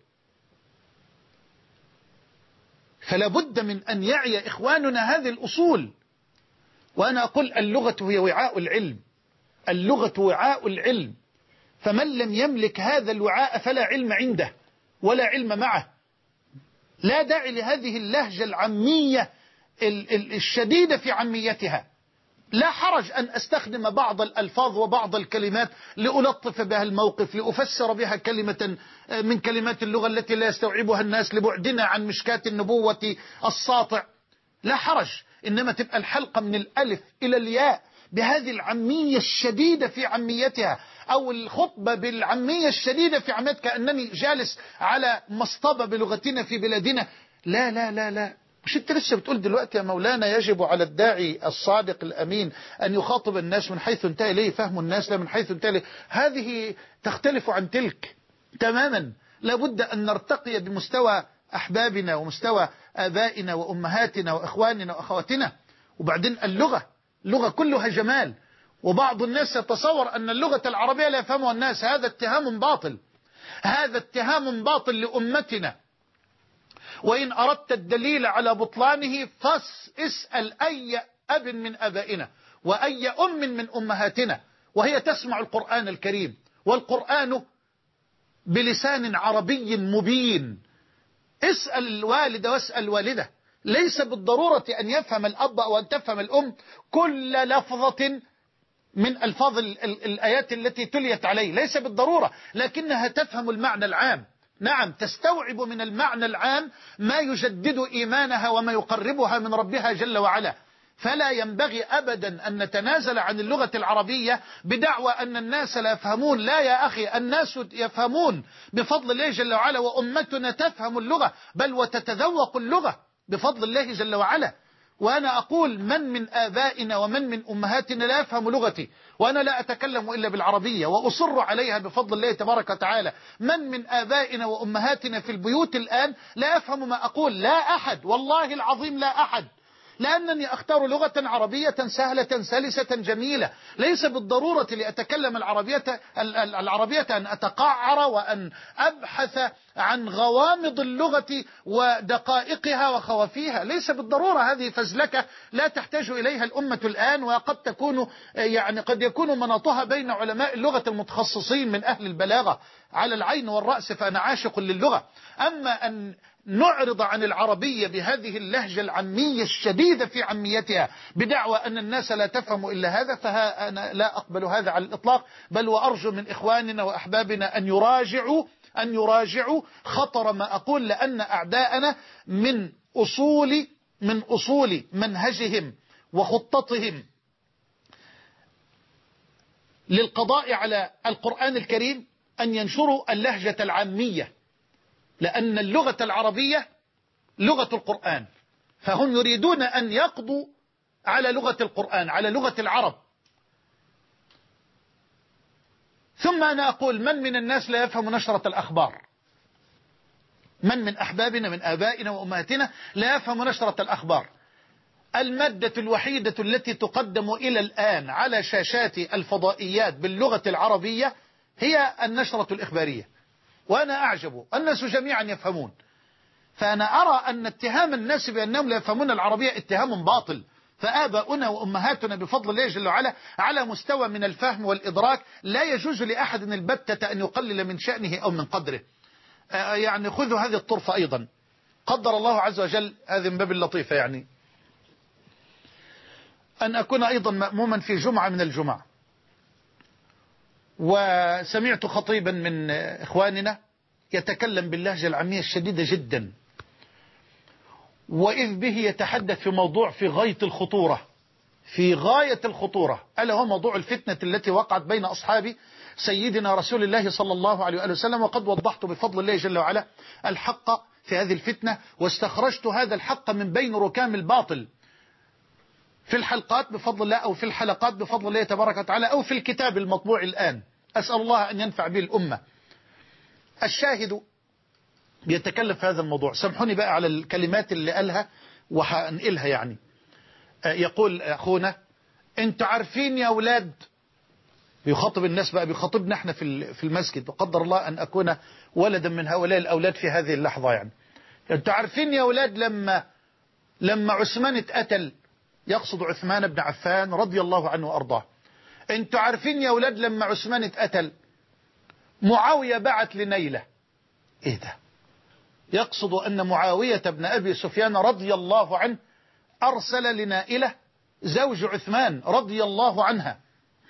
فلا بد من أن يعي إخواننا هذه الأصول. وأنا أقول اللغة هي وعاء العلم، اللغة وعاء العلم، فمن لم يملك هذا الوعاء فلا علم عنده ولا علم معه. لا داعي لهذه اللهجة العامية الشديدة في عاميتها. لا حرج أن أستخدم بعض الألفاظ وبعض الكلمات لألطف بها الموقف، لأفسر بها كلمة من كلمات اللغة التي لا يستوعبها الناس لبعدنا عن مشكاة النبوة الساطع، لا حرج. إنما تبقى الحلقة من الألف إلى الياء بهذه العامية الشديدة في عاميتها، أو الخطبة بالعامية الشديدة في عاميتها، كأنني جالس على مصطبة بلغتنا في بلادنا. لا لا لا لا مش انت لسه بتقول دلوقتي يا مولانا يجب على الداعي الصادق الأمين أن يخاطب الناس من حيث انتهى إليه فهم الناس لا من حيث انتهى إليه. هذه تختلف عن تلك تماما. لابد أن نرتقي بمستوى أحبابنا ومستوى آبائنا وأمهاتنا وإخواننا وأخواتنا. وبعدين اللغة اللغة كلها جمال، وبعض الناس يتصور أن اللغة العربية لا يفهمها الناس. هذا اتهام باطل، هذا اتهام باطل لأمتنا. وإن أردت الدليل على بطلانه فاسأل أي أب من أبائنا وأي أم من أمهاتنا وهي تسمع القرآن الكريم، والقرآن بلسان عربي مبين. اسأل الوالد واسأل الوالدة. ليس بالضرورة أن يفهم الأب أو أن تفهم الأم كل لفظة من ألفاظ الآيات التي تليت عليه، ليس بالضرورة، لكنها تفهم المعنى العام. نعم تستوعب من المعنى العام ما يجدد إيمانها وما يقربها من ربها جل وعلا. فلا ينبغي أبدا أن نتنازل عن اللغة العربية بدعوى أن الناس لا يفهمون. لا يا أخي، الناس يفهمون بفضل الله جل وعلا، وأمتنا تفهم اللغة بل وتتذوق اللغة بفضل الله جل وعلا. وأنا أقول من من آبائنا ومن من أمهاتنا لا يفهم لغتي، وأنا لا أتكلم إلا بالعربية وأصر عليها بفضل الله تبارك وتعالى. من من آبائنا وأمهاتنا في البيوت الآن لا يفهم ما أقول؟ لا أحد، والله العظيم لا أحد، لأنني أختار لغة عربية سهلة سلسة جميلة. ليس بالضرورة لأتكلم العربية العربية أن أتقعر وأن أبحث عن غوامض اللغة ودقائقها وخوافيها، ليس بالضرورة. هذه فزلكة لا تحتاج إليها الأمة الآن، وقد تكون يعني قد يكون مناطها بين علماء اللغة المتخصصين من أهل البلاغة على العين والرأس، فأنا عاشق للغة. أما أن نعرض عن العربية بهذه اللهجة العامية الشديدة في عاميتها بدعوى أن الناس لا تفهم إلا هذا، فأنا لا أقبل هذا على الإطلاق، بل وأرجو من إخواننا وأحبابنا أن يراجعوا أن يراجعوا خطر ما أقول، لأن أعداءنا من أصول من أصول منهجهم وخطتهم للقضاء على القرآن الكريم أن ينشروا اللهجة العامية، لأن اللغة العربية لغة القرآن، فهم يريدون أن يقضوا على لغة القرآن، على لغة العرب. ثم أنا أقول: من من الناس لا يفهم نشرة الأخبار؟ من من أحبابنا من آبائنا وأمهاتنا لا يفهم نشرة الأخبار؟ المادة الوحيدة التي تقدم إلى الآن على شاشات الفضائيات باللغة العربية هي النشرة الإخبارية، وأنا أعجب الناس جميعا يفهمون. فأنا أرى أن اتهام الناس بأنهم لا يفهمون العربية اتهام باطل، فآباؤنا وأمهاتنا بفضل الله جل وعلا على مستوى من الفهم والإدراك لا يجوز لأحد البتة أن يقلل من شأنه أو من قدره. يعني خذوا هذه الطرفة أيضا، قدر الله عز وجل، هذه من باب اللطيفة، يعني أن أكون أيضا مأموما في جمعة من الجمعة، وسمعت خطيبا من إخواننا يتكلم باللهجة العامية الشديدة جدا، وإذ به يتحدث في موضوع في غاية الخطورة في غاية الخطورة ألا هو موضوع الفتنة التي وقعت بين أصحاب سيدنا رسول الله صلى الله عليه وآله وسلم. وقد وضحت بفضل الله جل وعلا الحق في هذه الفتنة، واستخرجت هذا الحق من بين ركام الباطل في الحلقات بفضل الله، أو في الحلقات بفضل الله تبارك وتعالى، أو في الكتاب المطبوع الآن. أسأل الله أن ينفع به الأمة. الشاهد يتكلم في هذا الموضوع، سامحوني بقى على الكلمات اللي قالها وهنقلها. يعني يقول أخونا: أنتوا عارفين يا أولاد، بيخاطب الناس بقى، بيخاطبنا احنا في في المسجد، وقدر الله أن أكون ولدا من هؤلاء الأولاد في هذه اللحظة. يعني أنتوا عارفين يا أولاد لما لما عثمان اتقتل، يقصد عثمان بن عفان رضي الله عنه وأرضاه، أنتوا عارفين يا أولاد لما عثمان اتقتل معاوية بعت لنيلة. إيه ده؟ يقصد أن معاوية بن أبي سفيان رضي الله عنه أرسل لنائلة زوج عثمان رضي الله عنها.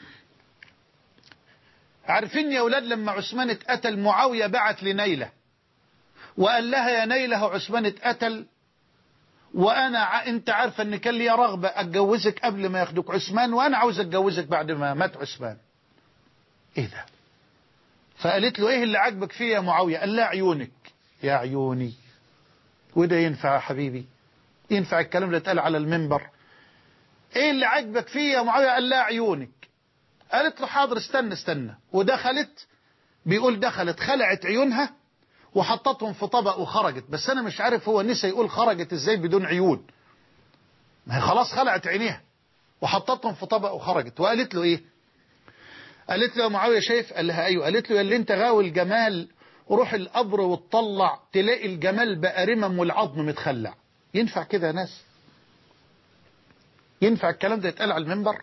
عارفين يا أولاد لما عثمان اتقتل معاوية بعت لنيلة وقال لها: يا نيلة عثمان اتقتل، وأنا أنت عارفة أن كان لي رغبة أتجوزك قبل ما ياخدوك عثمان، وأنا عاوز أتجوزك بعد ما مات عثمان. إيه ده؟ فقالت له: إيه اللي عجبك فيه يا معاوية؟ قال لها: عيونك. يا عيوني. وده ينفع يا حبيبي؟ ينفع الكلام اللي اتقال على المنبر؟ إيه اللي عجبك فيه يا معاوية؟ قال لها: عيونك. قالت له: حاضر، استنى استنى. ودخلت، بيقول دخلت خلعت عيونها وحطتهم في طبق وخرجت. بس أنا مش عارف هو نسى يقول خرجت إزاي بدون عيون، ما هي خلاص خلعت عينيها وحطتهم في طبق وخرجت. وقالت له إيه؟ قالت له: يا معاوية شايف؟ قال لها: أيوه. قالت له: يا اللي أنت غاوي الجمال، وروح القبر وتطلع تلاقي الجمال بقى رمم والعظم متخلع. ينفع كده يا ناس؟ ينفع الكلام ده يتقال على المنبر؟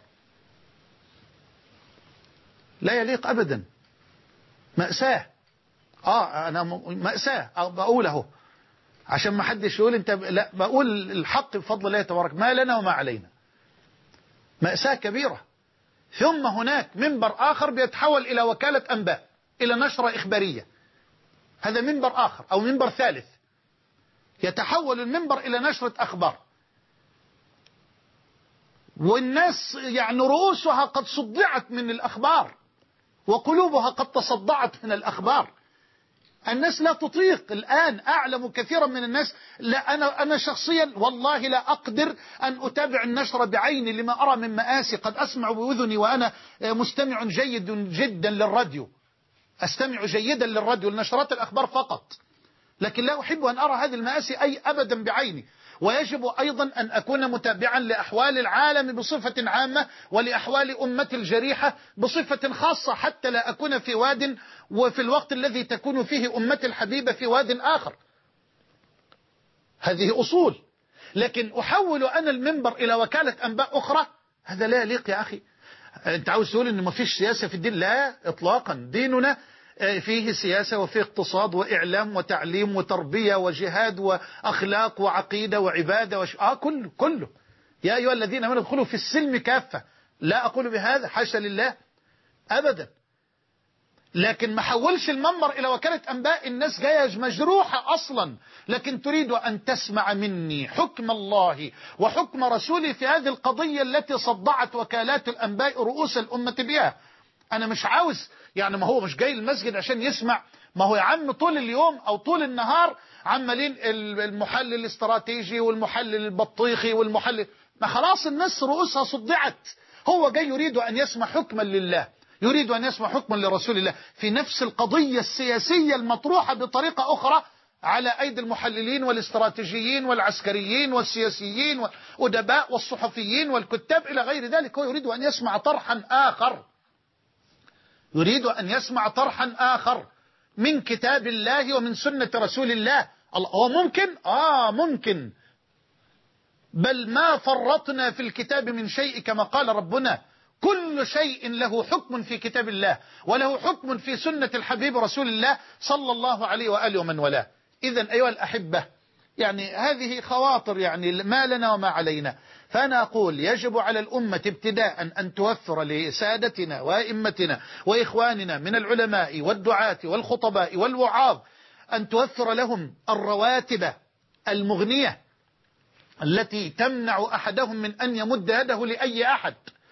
لا يليق أبدا. مأساة. آه أنا مأساة بقول أهو عشان ما حدش يقول أنت ب... لا، بقول الحق بفضل الله تبارك، ما لنا وما علينا. مأساة كبيرة. ثم هناك منبر آخر بيتحول إلى وكالة أنباء، إلى نشرة إخبارية. هذا منبر آخر أو منبر ثالث، يتحول المنبر إلى نشرة أخبار، والناس يعني رؤوسها قد صدعت من الأخبار وقلوبها قد تصدعت من الأخبار. الناس لا تطيق الآن. أعلم كثيرا من الناس، لا أنا أنا شخصيا والله لا أقدر أن أتابع النشر بعيني لما أرى من مآسي. قد أسمع بأذني وأنا مستمع جيد جدا للراديو، أستمع جيدا للراديو لنشرات الأخبار فقط، لكن لا أحب أن أرى هذه المآسي أي أبدا بعيني. ويجب أيضا أن أكون متابعا لأحوال العالم بصفة عامة، ولأحوال أمة الجريحة بصفة خاصة، حتى لا أكون في واد وفي الوقت الذي تكون فيه أمة الحبيبة في واد آخر. هذه أصول. لكن أحول أنا المنبر إلى وكالة أنباء أخرى، هذا لا يليق يا أخي. أنت عاوز تقول أن ما فيش سياسة في الدين؟ لا إطلاقا. ديننا فيه سياسة وفيه اقتصاد وإعلام وتعليم وتربية وجهاد وأخلاق وعقيدة وعبادة وش... آه كله كله. يا أيها الذين آمنوا ادخلوا في السلم كافة. لا أقول بهذا حاشا لله أبدا، لكن ما حولش المنبر إلى وكالة أنباء. الناس جاية مجروحة أصلا، لكن تريد أن تسمع مني حكم الله وحكم رسولي في هذه القضية التي صدعت وكالات الأنباء رؤوس الأمة بها. أنا مش عاوز يعني، ما هو مش جاي المسجد عشان يسمع، ما هو يا عم طول اليوم أو طول النهار عمالين المحلل الاستراتيجي والمحلل البطيخي والمحلل، ما خلاص الناس رؤوسها صدعت. هو جاي يريد أن يسمع حكما لله، يريد أن يسمع حكما لرسول الله في نفس القضية السياسية المطروحة بطريقة أخرى على أيدي المحللين والاستراتيجيين والعسكريين والسياسيين والأدباء والصحفيين والكتاب إلى غير ذلك. هو يريد أن يسمع طرحا آخر، يريد أن يسمع طرحا آخر من كتاب الله ومن سنة رسول الله. هو ممكن؟ آه ممكن، بل ما فرطنا في الكتاب من شيء كما قال ربنا. كل شيء له حكم في كتاب الله وله حكم في سنة الحبيب رسول الله صلى الله عليه وآله ومن والاه. إذن أيها الأحبة، يعني هذه خواطر، يعني ما لنا وما علينا. فأنا أقول يجب على الأمة ابتداء أن توفر لسادتنا وأئمتنا وإخواننا من العلماء والدعاة والخطباء والوعاظ أن توفر لهم الرواتب المغنية التي تمنع أحدهم من أن يمد يده لأي أحد،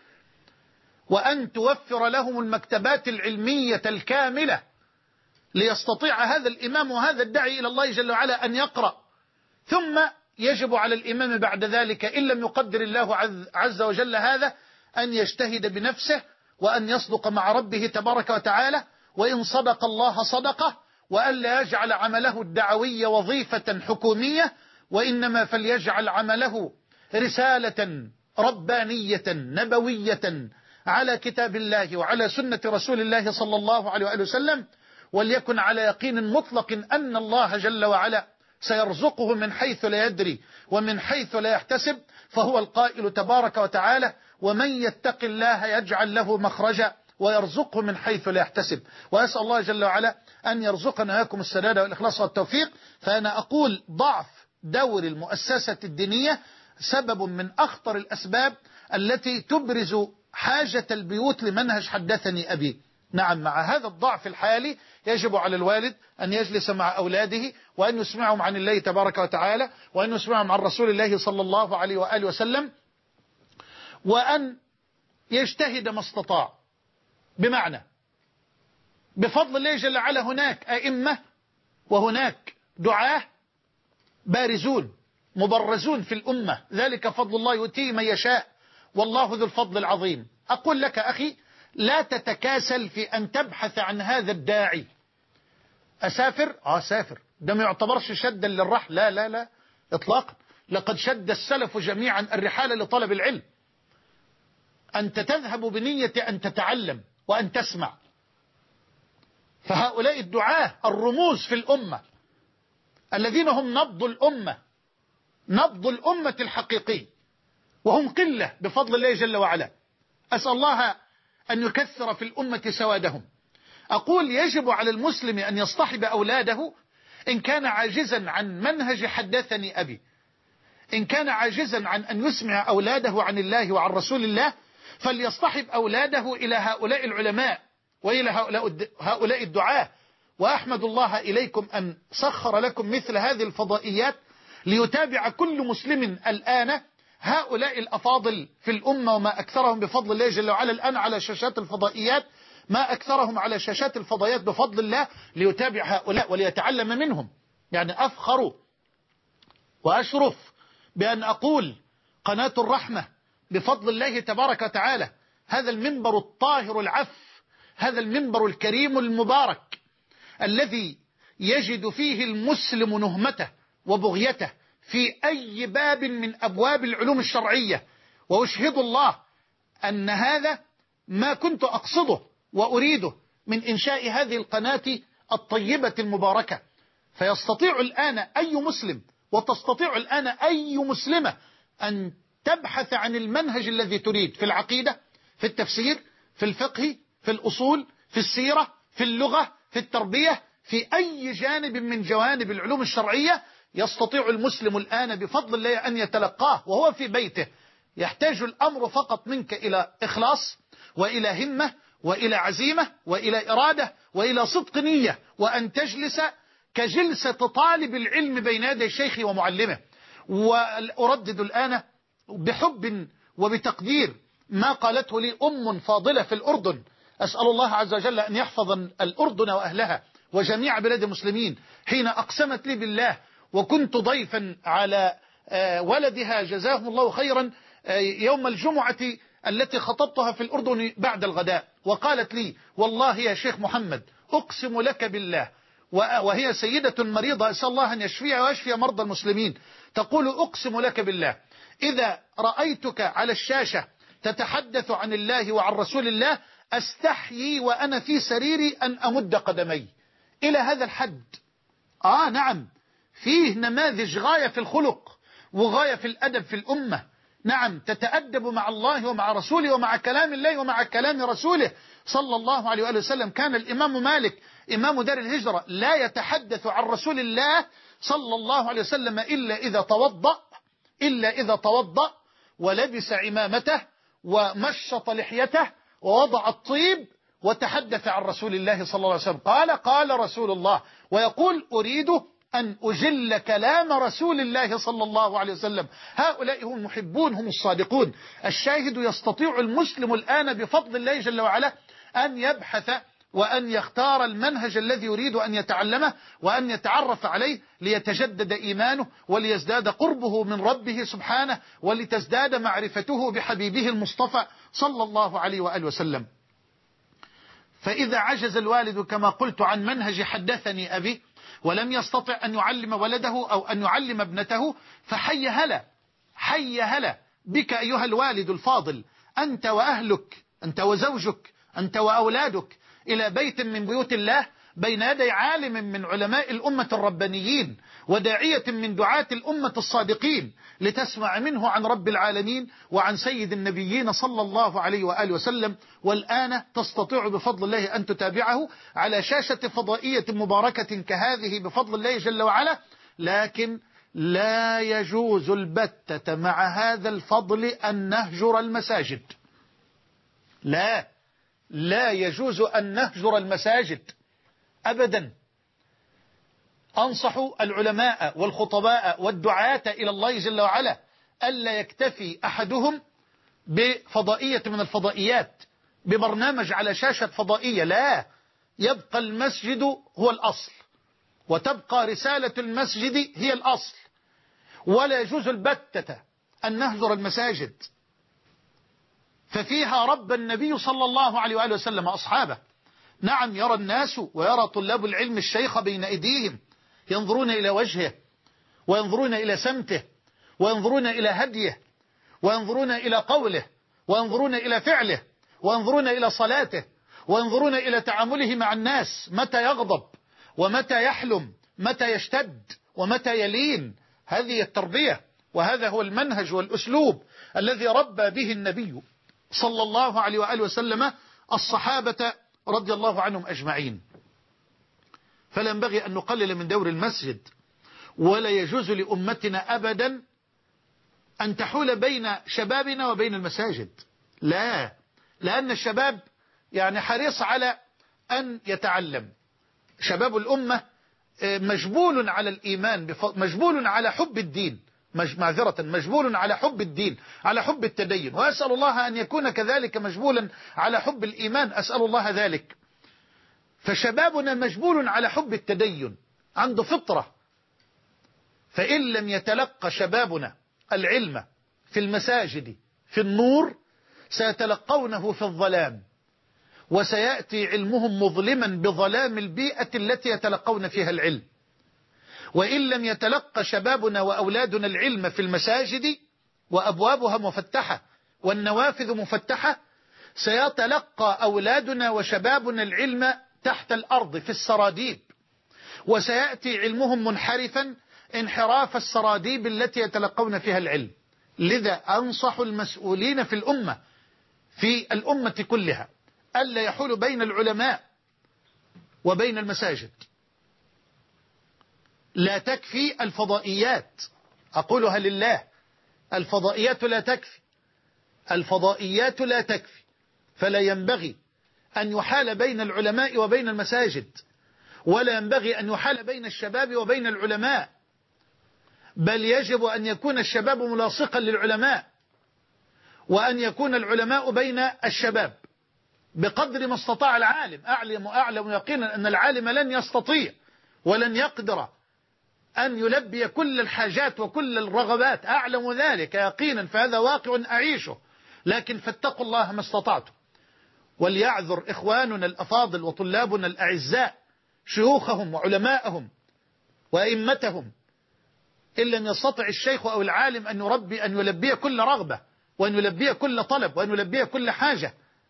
وأن توفر لهم المكتبات العلمية الكاملة ليستطيع هذا الإمام وهذا الداعي إلى الله جل وعلا أن يقرأ. ثم يجب على الإمام بعد ذلك إن لم يقدر الله عز وجل هذا أن يجتهد بنفسه وأن يصدق مع ربه تبارك وتعالى، وإن صدق الله صدقه، وأن لا يجعل عمله الدعوي وظيفة حكومية، وإنما فليجعل عمله رسالة ربانية نبوية على كتاب الله وعلى سنة رسول الله صلى الله عليه وآله وسلم، وليكن على يقين مطلق أن الله جل وعلا سيرزقه من حيث لا يدري ومن حيث لا يحتسب. فهو القائل تبارك وتعالى: ومن يتق الله يجعل له مخرجا ويرزقه من حيث لا يحتسب. وأسأل الله جل وعلا أن يرزقنا وياكم السداد والإخلاص والتوفيق. فأنا أقول ضعف دور المؤسسة الدينية سبب من أخطر الأسباب التي تبرز حاجة البيوت لمنهج حدثني أبي. نعم، مع هذا الضعف الحالي يجب على الوالد أن يجلس مع أولاده وأن يسمعهم عن الله تبارك وتعالى، وأن يسمعهم عن رسول الله صلى الله عليه وآله وسلم، وأن يجتهد ما استطاع. بمعنى بفضل الله جل وعلا هناك أئمة وهناك دعاة بارزون مبرزون في الأمة، ذلك فضل الله يؤتيه من يشاء والله ذو الفضل العظيم. أقول لك أخي، لا تتكاسل في أن تبحث عن هذا الداعي. أسافر؟ آه سافر، ده ما يعتبرش شدا للرحل، لا لا لا إطلاقا. لقد شد السلف جميعا الرحال لطلب العلم. أنت تذهب بنية أن تتعلم وأن تسمع. فهؤلاء الدعاة الرموز في الأمة الذين هم نبض الأمة، نبض الأمة الحقيقي، وهم قلة بفضل الله جل وعلا. أسأل الله أن يكثر في الأمة سوادهم. أقول يجب على المسلم أن يصطحب أولاده إن كان عاجزا عن منهج حدثني أبي، إن كان عاجزا عن أن يسمع أولاده عن الله وعن رسول الله، فليصطحب أولاده إلى هؤلاء العلماء وإلى هؤلاء الدعاة. وأحمد الله إليكم أن سخر لكم مثل هذه الفضائيات ليتابع كل مسلم الآن هؤلاء الأفاضل في الأمة، وما أكثرهم بفضل الله جل وعلا الآن على شاشات الفضائيات، ما أكثرهم على شاشات الفضائيات بفضل الله، ليتابع هؤلاء وليتعلم منهم. يعني أفخر وأشرف بأن أقول قناة الرحمة بفضل الله تبارك وتعالى، هذا المنبر الطاهر العف، هذا المنبر الكريم المبارك الذي يجد فيه المسلم نهمته وبغيته في أي باب من أبواب العلوم الشرعية. وأشهد الله أن هذا ما كنت أقصده وأريده من إنشاء هذه القناة الطيبة المباركة. فيستطيع الآن أي مسلم وتستطيع الآن أي مسلمة أن تبحث عن المنهج الذي تريد في العقيدة، في التفسير، في الفقه، في الأصول، في السيرة، في اللغة، في التربية في أي جانب من جوانب العلوم الشرعية يستطيع المسلم الآن بفضل الله أن يتلقاه وهو في بيته. يحتاج الأمر فقط منك إلى إخلاص وإلى همة وإلى عزيمة وإلى إرادة وإلى صدق نية، وأن تجلس كجلسة طالب العلم بين يدي الشيخ ومعلمه. وأردد الآن بحب وبتقدير ما قالته لي أم فاضلة في الأردن، أسأل الله عز وجل أن يحفظ الأردن وأهلها وجميع بلاد المسلمين، حين أقسمت لي بالله وكنت ضيفا على ولدها جزاهم الله خيرا يوم الجمعة التي خطبتها في الأردن بعد الغداء، وقالت لي والله يا شيخ محمد أقسم لك بالله، وهي سيدة مريضة أسأل الله أن يشفيها ويشفي مرضى المسلمين، تقول أقسم لك بالله إذا رأيتك على الشاشة تتحدث عن الله وعن رسول الله أستحيي وأنا في سريري أن أمد قدمي. إلى هذا الحد. آه نعم، فيه نماذج غاية في الخلق وغاية في الأدب في الأمة. نعم، تتأدب مع الله ومع رسوله ومع كلام الله ومع كلام رسوله صلى الله عليه وآله وسلم. كان الإمام مالك إمام دار الهجرة لا يتحدث عن رسول الله صلى الله عليه وسلم إلا إذا توضأ إلا إذا توضأ ولبس عمامته ومشط لحيته ووضع الطيب وتحدث عن رسول الله صلى الله عليه وسلم. قال قال رسول الله، ويقول أريد أن أجل كلام رسول الله صلى الله عليه وسلم. هؤلاء هم المحبون، هم الصادقون. الشاهد يستطيع المسلم الآن بفضل الله جل وعلا أن يبحث وأن يختار المنهج الذي يريد أن يتعلمه وأن يتعرف عليه ليتجدد إيمانه وليزداد قربه من ربه سبحانه ولتزداد معرفته بحبيبه المصطفى صلى الله عليه وآله وسلم. فإذا عجز الوالد كما قلت عن منهج حدثني أبي ولم يستطع أن يعلم ولده أو أن يعلم ابنته، فحي هلا حي هلا بك أيها الوالد الفاضل، أنت وأهلك، أنت وزوجك، أنت وأولادك، إلى بيت من بيوت الله بين يدي عالم من علماء الأمة الربانيين وداعية من دعاة الأمة الصادقين، لتسمع منه عن رب العالمين وعن سيد النبيين صلى الله عليه وآله وسلم. والآن تستطيع بفضل الله أن تتابعه على شاشة فضائية مباركة كهذه بفضل الله جل وعلا. لكن لا يجوز البتة مع هذا الفضل أن نهجر المساجد. لا لا يجوز أن نهجر المساجد أبدا. أنصح العلماء والخطباء والدعاة إلى الله جل وعلا ألا يكتفي أحدهم بفضائية من الفضائيات ببرنامج على شاشة فضائية، لا، يبقى المسجد هو الأصل وتبقى رسالة المسجد هي الأصل، ولا يجوز البتة أن نهجر المساجد. ففيها رب النبي صلى الله عليه وآله وسلم أصحابه. نعم، يرى الناس ويرى طلاب العلم الشيخ بين أيديهم، ينظرون إلى وجهه وينظرون إلى سمته وينظرون إلى هديه وينظرون إلى قوله وينظرون إلى فعله وينظرون إلى صلاته وينظرون إلى تعامله مع الناس، متى يغضب ومتى يحلم، متى يشتد ومتى يلين. هذه التربية وهذا هو المنهج والأسلوب الذي ربى به النبي صلى الله عليه وآله وسلم الصحابة رضي الله عنهم أجمعين. فلا ينبغي أن نقلل من دور المسجد، ولا يجوز لأمتنا أبدا أن تحول بين شبابنا وبين المساجد، لا، لأن الشباب يعني حريص على أن يتعلم. شباب الأمة مجبول على الإيمان، مجبول على حب الدين، معذرة مجبول على حب الدين، على حب التدين، وأسأل الله أن يكون كذلك مجبولا على حب الإيمان، أسأل الله ذلك. فشبابنا مجبول على حب التدين، عنده فطرة. فإن لم يتلقى شبابنا العلم في المساجد في النور سيتلقونه في الظلام، وسيأتي علمهم مظلما بظلام البيئة التي يتلقون فيها العلم. وإن لم يتلقى شبابنا وأولادنا العلم في المساجد وأبوابها مفتحة والنوافذ مفتحة، سيتلقى أولادنا وشبابنا العلم تحت الأرض في السراديب، وسيأتي علمهم منحرفا انحراف السراديب التي يتلقون فيها العلم. لذا أنصح المسؤولين في الأمة في الأمة كلها ألا يحول بين العلماء وبين المساجد. لا تكفي الفضائيات، أقولها لله، الفضائيات لا تكفي، الفضائيات لا تكفي، فلا ينبغي أن يحال بين العلماء وبين المساجد، ولا ينبغي أن يحال بين الشباب وبين العلماء، بل يجب أن يكون الشباب ملاصقا للعلماء، وأن يكون العلماء بين الشباب بقدر ما استطاع العالم. أعلم وأعلم يقينا أن العالم لن يستطيع ولن يقدر أن يلبي كل الحاجات وكل الرغبات، أعلم ذلك يقينا، فهذا واقع أعيشه، لكن فاتقوا الله ما استطعتم. وليعذر إخواننا الأفاضل وطلابنا الأعزاء شيوخهم وعلماءهم وأئمتهم، إن لم يستطع الشيخ أو العالم أن يربي أن يلبي كل رغبة، وأن يلبي كل طلب، وأن يلبي كل حاجة.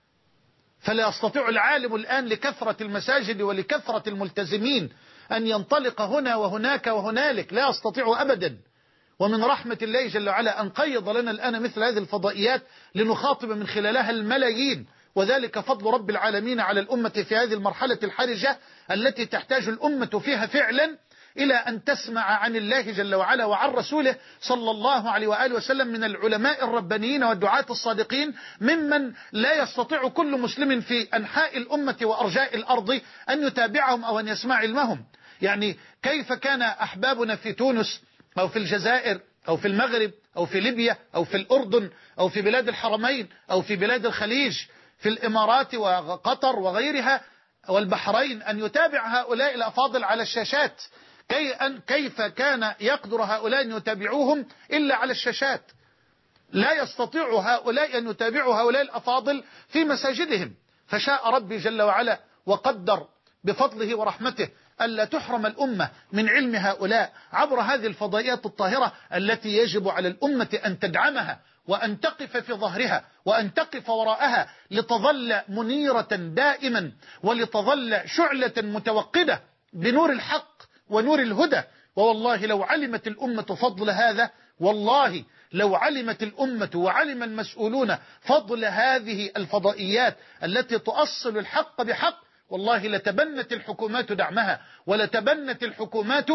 فلا يستطيع العالم الآن لكثرة المساجد ولكثرة الملتزمين أن ينطلق هنا وهناك وهنالك، لا يستطيع أبدا. ومن رحمة الله جل وعلا أن قيض لنا الآن مثل هذه الفضائيات لنخاطب من خلالها الملايين، وذلك فضل رب العالمين على الأمة في هذه المرحلة الحرجة التي تحتاج الأمة فيها فعلا إلى أن تسمع عن الله جل وعلا وعن رسوله صلى الله عليه وآله وسلم من العلماء الربانيين والدعاة الصادقين، ممن لا يستطيع كل مسلم في أنحاء الأمة وأرجاء الأرض أن يتابعهم أو أن يسمع علمهم. يعني كيف كان أحبابنا في تونس أو في الجزائر أو في المغرب أو في ليبيا أو في الأردن أو في بلاد الحرمين أو في بلاد الخليج في الإمارات وقطر وغيرها والبحرين أن يتابع هؤلاء الأفاضل على الشاشات، كي أن كيف كان يقدر هؤلاء أن يتابعوهم إلا على الشاشات؟ لا يستطيع هؤلاء أن يتابعوا هؤلاء الأفاضل في مساجدهم. فشاء ربي جل وعلا وقدر بفضله ورحمته ألا تحرم الأمة من علم هؤلاء عبر هذه الفضائيات الطاهرة التي يجب على الأمة أن تدعمها وأن تقف في ظهرها وأن تقف وراءها لتظل منيرة دائما ولتظل شعلة متوقدة بنور الحق ونور الهدى. ووالله لو علمت الأمة فضل هذا، والله لو علمت الأمة وعلم المسؤولون فضل هذه الفضائيات التي تؤصل الحق بحق، والله لتبنت الحكومات دعمها ولتبنت الحكومات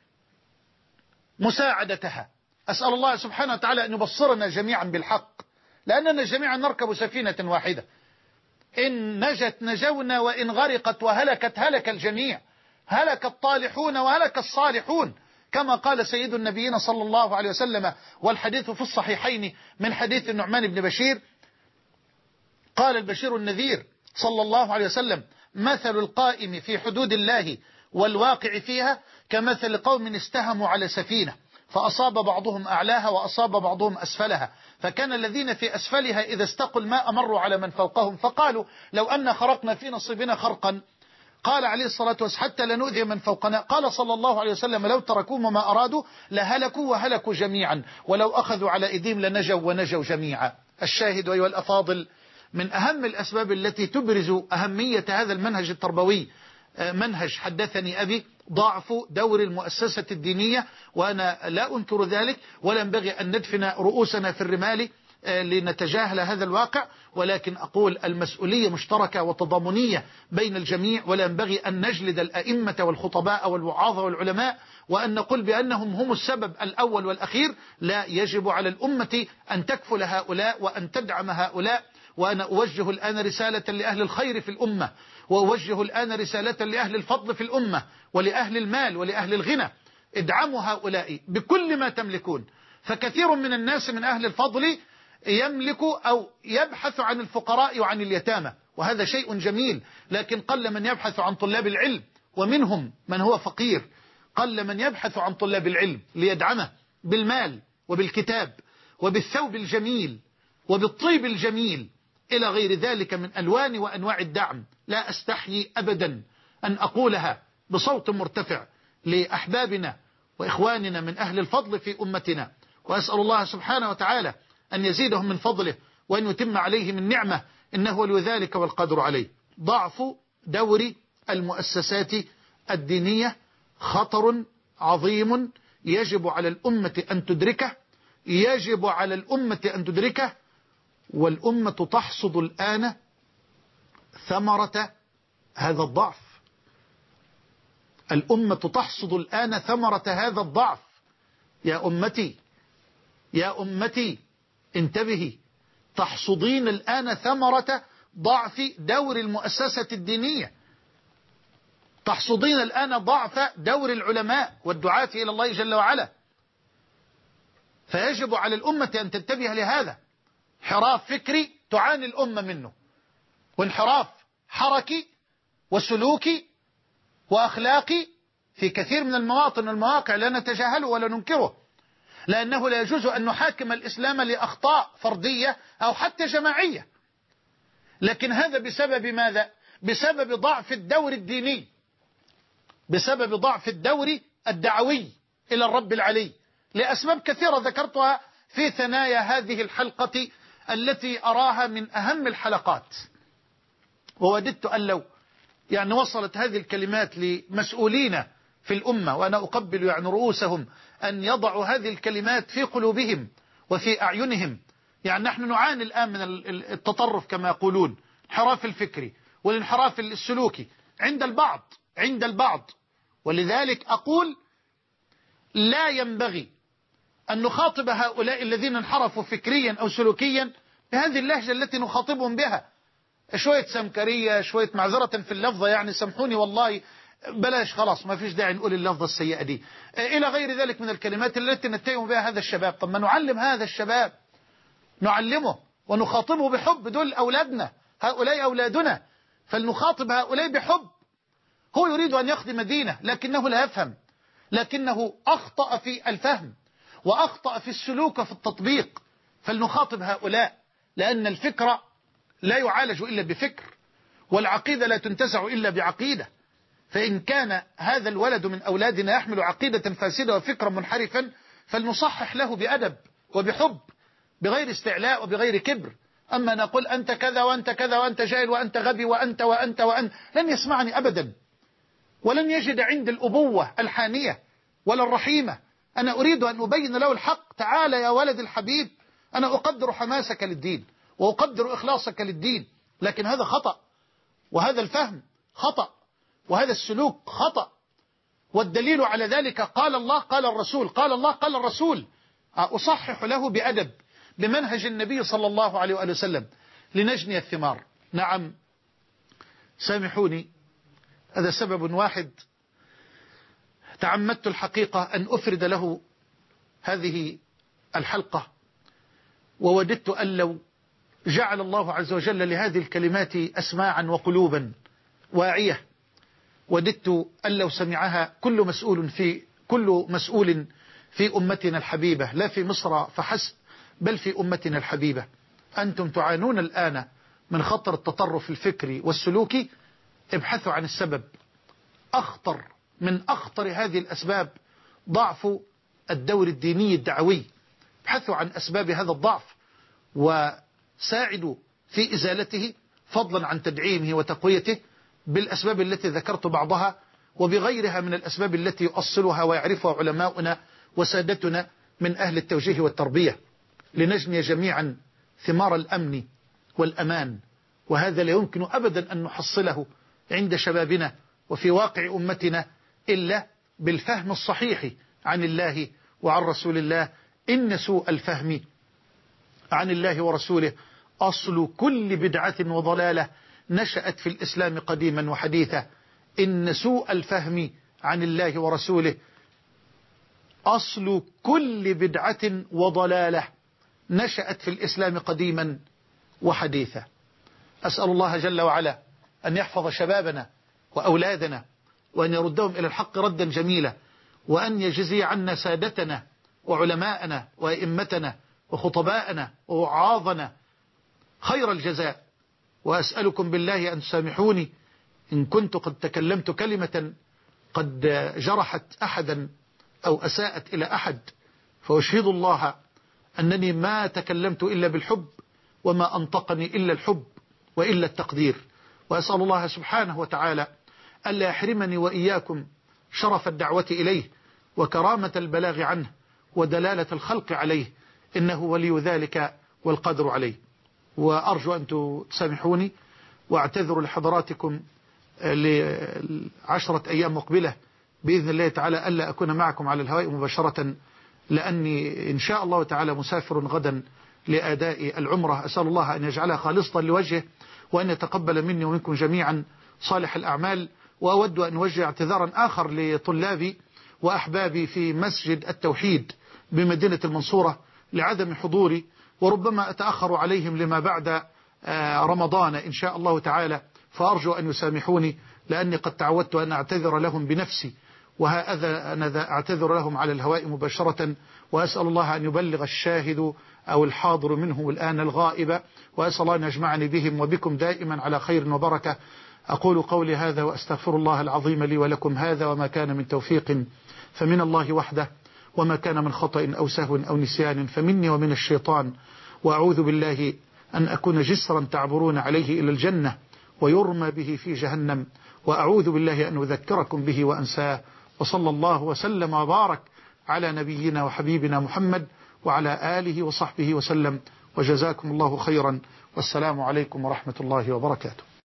مساعدتها. أسأل الله سبحانه وتعالى أن يبصرنا جميعا بالحق، لأننا جميعا نركب سفينة واحدة، إن نجت نجونا وإن غرقت وهلكت هلك الجميع، هلك الطالحون وهلك الصالحون، كما قال سيد النبيين صلى الله عليه وسلم، والحديث في الصحيحين من حديث النعمان بن بشير، قال البشير النذير صلى الله عليه وسلم: مثل القائم في حدود الله والواقع فيها كمثل قوم استهموا على سفينة فأصاب بعضهم أعلاها وأصاب بعضهم أسفلها، فكان الذين في أسفلها إذا استقوا الماء مروا على من فوقهم فقالوا لو أن خرقنا في نصيبنا خرقا، قال عليه الصلاة والسلام حتى لا نؤذي من فوقنا، قال صلى الله عليه وسلم لو تركوا وما أرادوا لهلكوا وهلكوا جميعا، ولو أخذوا على أيديهم لنجوا ونجوا جميعا. الشاهد أيها الأفاضل، من أهم الأسباب التي تبرز أهمية هذا المنهج التربوي منهج حدثني أبي ضعف دور المؤسسة الدينية، وأنا لا أنكر ذلك، ولا ينبغي أن ندفن رؤوسنا في الرمال لنتجاهل هذا الواقع، ولكن أقول المسؤولية مشتركة وتضامنية بين الجميع، ولا ينبغي أن نجلد الأئمة والخطباء والوعاظ والعلماء وأن نقول بأنهم هم السبب الأول والأخير. لا، يجب على الأمة أن تكفل هؤلاء وأن تدعم هؤلاء. وأنا أوجه الآن رسالة لأهل الخير في الأمة، وأوجه الآن رسالة لأهل الفضل في الأمة ولأهل المال ولأهل الغنى: ادعموا هؤلاء بكل ما تملكون، فكثير من الناس من أهل الفضل يملك أو يبحث عن الفقراء وعن اليتامى، وهذا شيء جميل، لكن قل من يبحث عن طلاب العلم، ومنهم من هو فقير، قل من يبحث عن طلاب العلم ليدعمه بالمال وبالكتاب وبالثوب الجميل وبالطيب الجميل إلى غير ذلك من ألوان وأنواع الدعم. لا أستحيي أبدا أن أقولها بصوت مرتفع لأحبابنا وإخواننا من أهل الفضل في أمتنا، وأسأل الله سبحانه وتعالى أن يزيدهم من فضله وأن يتم عليه من نعمة، إنه ولي ذلك والقدر عليه. ضعف دور المؤسسات الدينية خطر عظيم يجب على الأمة أن تدركه، يجب على الأمة أن تدركه، والأمة تحصد الآن ثمرة هذا الضعف. الأمة تحصد الآن ثمرة هذا الضعف. يا أمتي يا أمتي انتبهي، تحصدين الآن ثمرة ضعف دور المؤسسة الدينية، تحصدين الآن ضعف دور العلماء والدعاة إلى الله جل وعلا. فيجب على الأمة أن تنتبه لهذا. انحراف فكري تعاني الأمة منه، وانحراف حركي وسلوكي وأخلاقي في كثير من المواطن والمواقع لا نتجاهله ولا ننكره، لأنه لا يجوز أن نحاكم الإسلام لأخطاء فردية أو حتى جماعية، لكن هذا بسبب ماذا؟ بسبب ضعف الدور الديني، بسبب ضعف الدور الدعوي إلى الرب العلي، لأسباب كثيرة ذكرتها في ثنايا هذه الحلقة التي أراها من أهم الحلقات. ووددت أن لو يعني وصلت هذه الكلمات لمسؤولين في الأمة، وأنا أقبل يعني رؤوسهم، أن يضعوا هذه الكلمات في قلوبهم وفي أعينهم. يعني نحن نعاني الآن من التطرف كما يقولون، الانحراف الفكري والانحراف السلوكي عند البعض عند البعض ولذلك أقول لا ينبغي أن نخاطب هؤلاء الذين انحرفوا فكريا أو سلوكيا بهذه اللهجة التي نخاطبهم بها، شوية سمكرية، شوية معذرة في اللفظة، يعني سامحوني والله بلاش، خلاص ما فيش داعي نقول اللفظة السيئة دي، إلى غير ذلك من الكلمات التي نتهم بها هذا الشباب. طب ما نعلم هذا الشباب، نعلمه ونخاطبه بحب، دول أولادنا، هؤلاء أولادنا، فلنخاطب هؤلاء بحب. هو يريد أن يخدم دينه لكنه لا يفهم، لكنه أخطأ في الفهم وأخطأ في السلوك وفي التطبيق، فلنخاطب هؤلاء، لأن الفكر لا يعالج إلا بفكر، والعقيدة لا تنتزع إلا بعقيدة. فإن كان هذا الولد من أولادنا يحمل عقيدة فاسدة وفكرا منحرفا فلنصحح له بأدب وبحب بغير استعلاء وبغير كبر. أما نقول أنت كذا وأنت كذا وأنت جاهل وأنت غبي وأنت وأنت وأنت، لن يسمعني أبدا، ولن يجد عند الأبوة الحانية ولا الرحيمة. أنا أريد أن أبين له الحق، تعال يا ولد الحبيب، أنا أقدر حماسك للدين وأقدر إخلاصك للدين، لكن هذا خطأ، وهذا الفهم خطأ، وهذا السلوك خطأ. والدليل على ذلك قال الله قال الرسول، قال الله قال الرسول. أصحح له بأدب بمنهج النبي صلى الله عليه وآله وسلم لنجني الثمار. نعم سامحوني، هذا سبب واحد تعمدت الحقيقة أن أفرد له هذه الحلقة، ووددت أن لو جعل الله عز وجل لهذه الكلمات أسماعا وقلوبا واعية، وددت أن لو سمعها كل مسؤول في كل مسؤول في أمتنا الحبيبة، لا في مصر فحسب بل في أمتنا الحبيبة. أنتم تعانون الآن من خطر التطرف الفكري والسلوكي، ابحثوا عن السبب. أخطر من أخطر هذه الأسباب ضعف الدور الديني الدعوي. ابحثوا عن أسباب هذا الضعف وساعدوا في إزالته، فضلا عن تدعيمه وتقويته بالأسباب التي ذكرت بعضها، وبغيرها من الأسباب التي يؤصلها ويعرفها علماؤنا وسادتنا من أهل التوجيه والتربية، لنجني جميعا ثمار الأمن والأمان. وهذا لا يمكن أبدا أن نحصله عند شبابنا وفي واقع أمتنا إلا بالفهم الصحيح عن الله وعن رسول الله. إن سوء الفهم عن الله ورسوله أصل كل بدعة وضلالة نشأت في الإسلام قديما وحديثا. إن سوء الفهم عن الله ورسوله أصل كل بدعة وضلالة نشأت في الإسلام قديما وحديثا. أسأل الله جل وعلا أن يحفظ شبابنا وأولادنا، وأن يردهم إلى الحق ردا جميلا، وأن يجزي عنا سادتنا وعلماءنا وأئمتنا وخطباءنا ووعاظنا خير الجزاء. وأسألكم بالله أن تسامحوني إن كنت قد تكلمت كلمة قد جرحت أحدا أو أساءت إلى أحد، فأشهد الله أنني ما تكلمت إلا بالحب، وما أنطقني إلا الحب وإلا التقدير. وأسأل الله سبحانه وتعالى ألا يحرمني وإياكم شرف الدعوة إليه وكرامة البلاغ عنه ودلالة الخلق عليه، إنه ولي ذلك والقدر عليه. وأرجو أن تسامحوني وأعتذر لحضراتكم لعشرة أيام مقبلة بإذن الله تعالى ألا أكون معكم على الهواء مباشرة، لأني إن شاء الله تعالى مسافر غدا لأداء العمرة. أسأل الله أن يجعلها خالصة لوجهه، وأن يتقبل مني ومنكم جميعا صالح الأعمال. وأود أن أوجه اعتذارا آخر لطلابي وأحبابي في مسجد التوحيد بمدينة المنصورة لعدم حضوري، وربما أتأخر عليهم لما بعد رمضان إن شاء الله تعالى، فأرجو أن يسامحوني، لأني قد تعودت أن أعتذر لهم بنفسي، وهذا أنا أعتذر لهم على الهواء مباشرة. وأسأل الله أن يبلغ الشاهد أو الحاضر منهم الآن الغائب، وأسأل الله أن يجمعني بهم وبكم دائما على خير وبركة. أقول قولي هذا وأستغفر الله العظيم لي ولكم، هذا وما كان من توفيق فمن الله وحده، وما كان من خطأ أو سهو أو نسيان فمني ومن الشيطان، وأعوذ بالله أن أكون جسرا تعبرون عليه إلى الجنة ويرمى به في جهنم، وأعوذ بالله أن أذكركم به وأنساه. وصلى الله وسلم وبارك على نبينا وحبيبنا محمد وعلى آله وصحبه وسلم، وجزاكم الله خيرا، والسلام عليكم ورحمة الله وبركاته.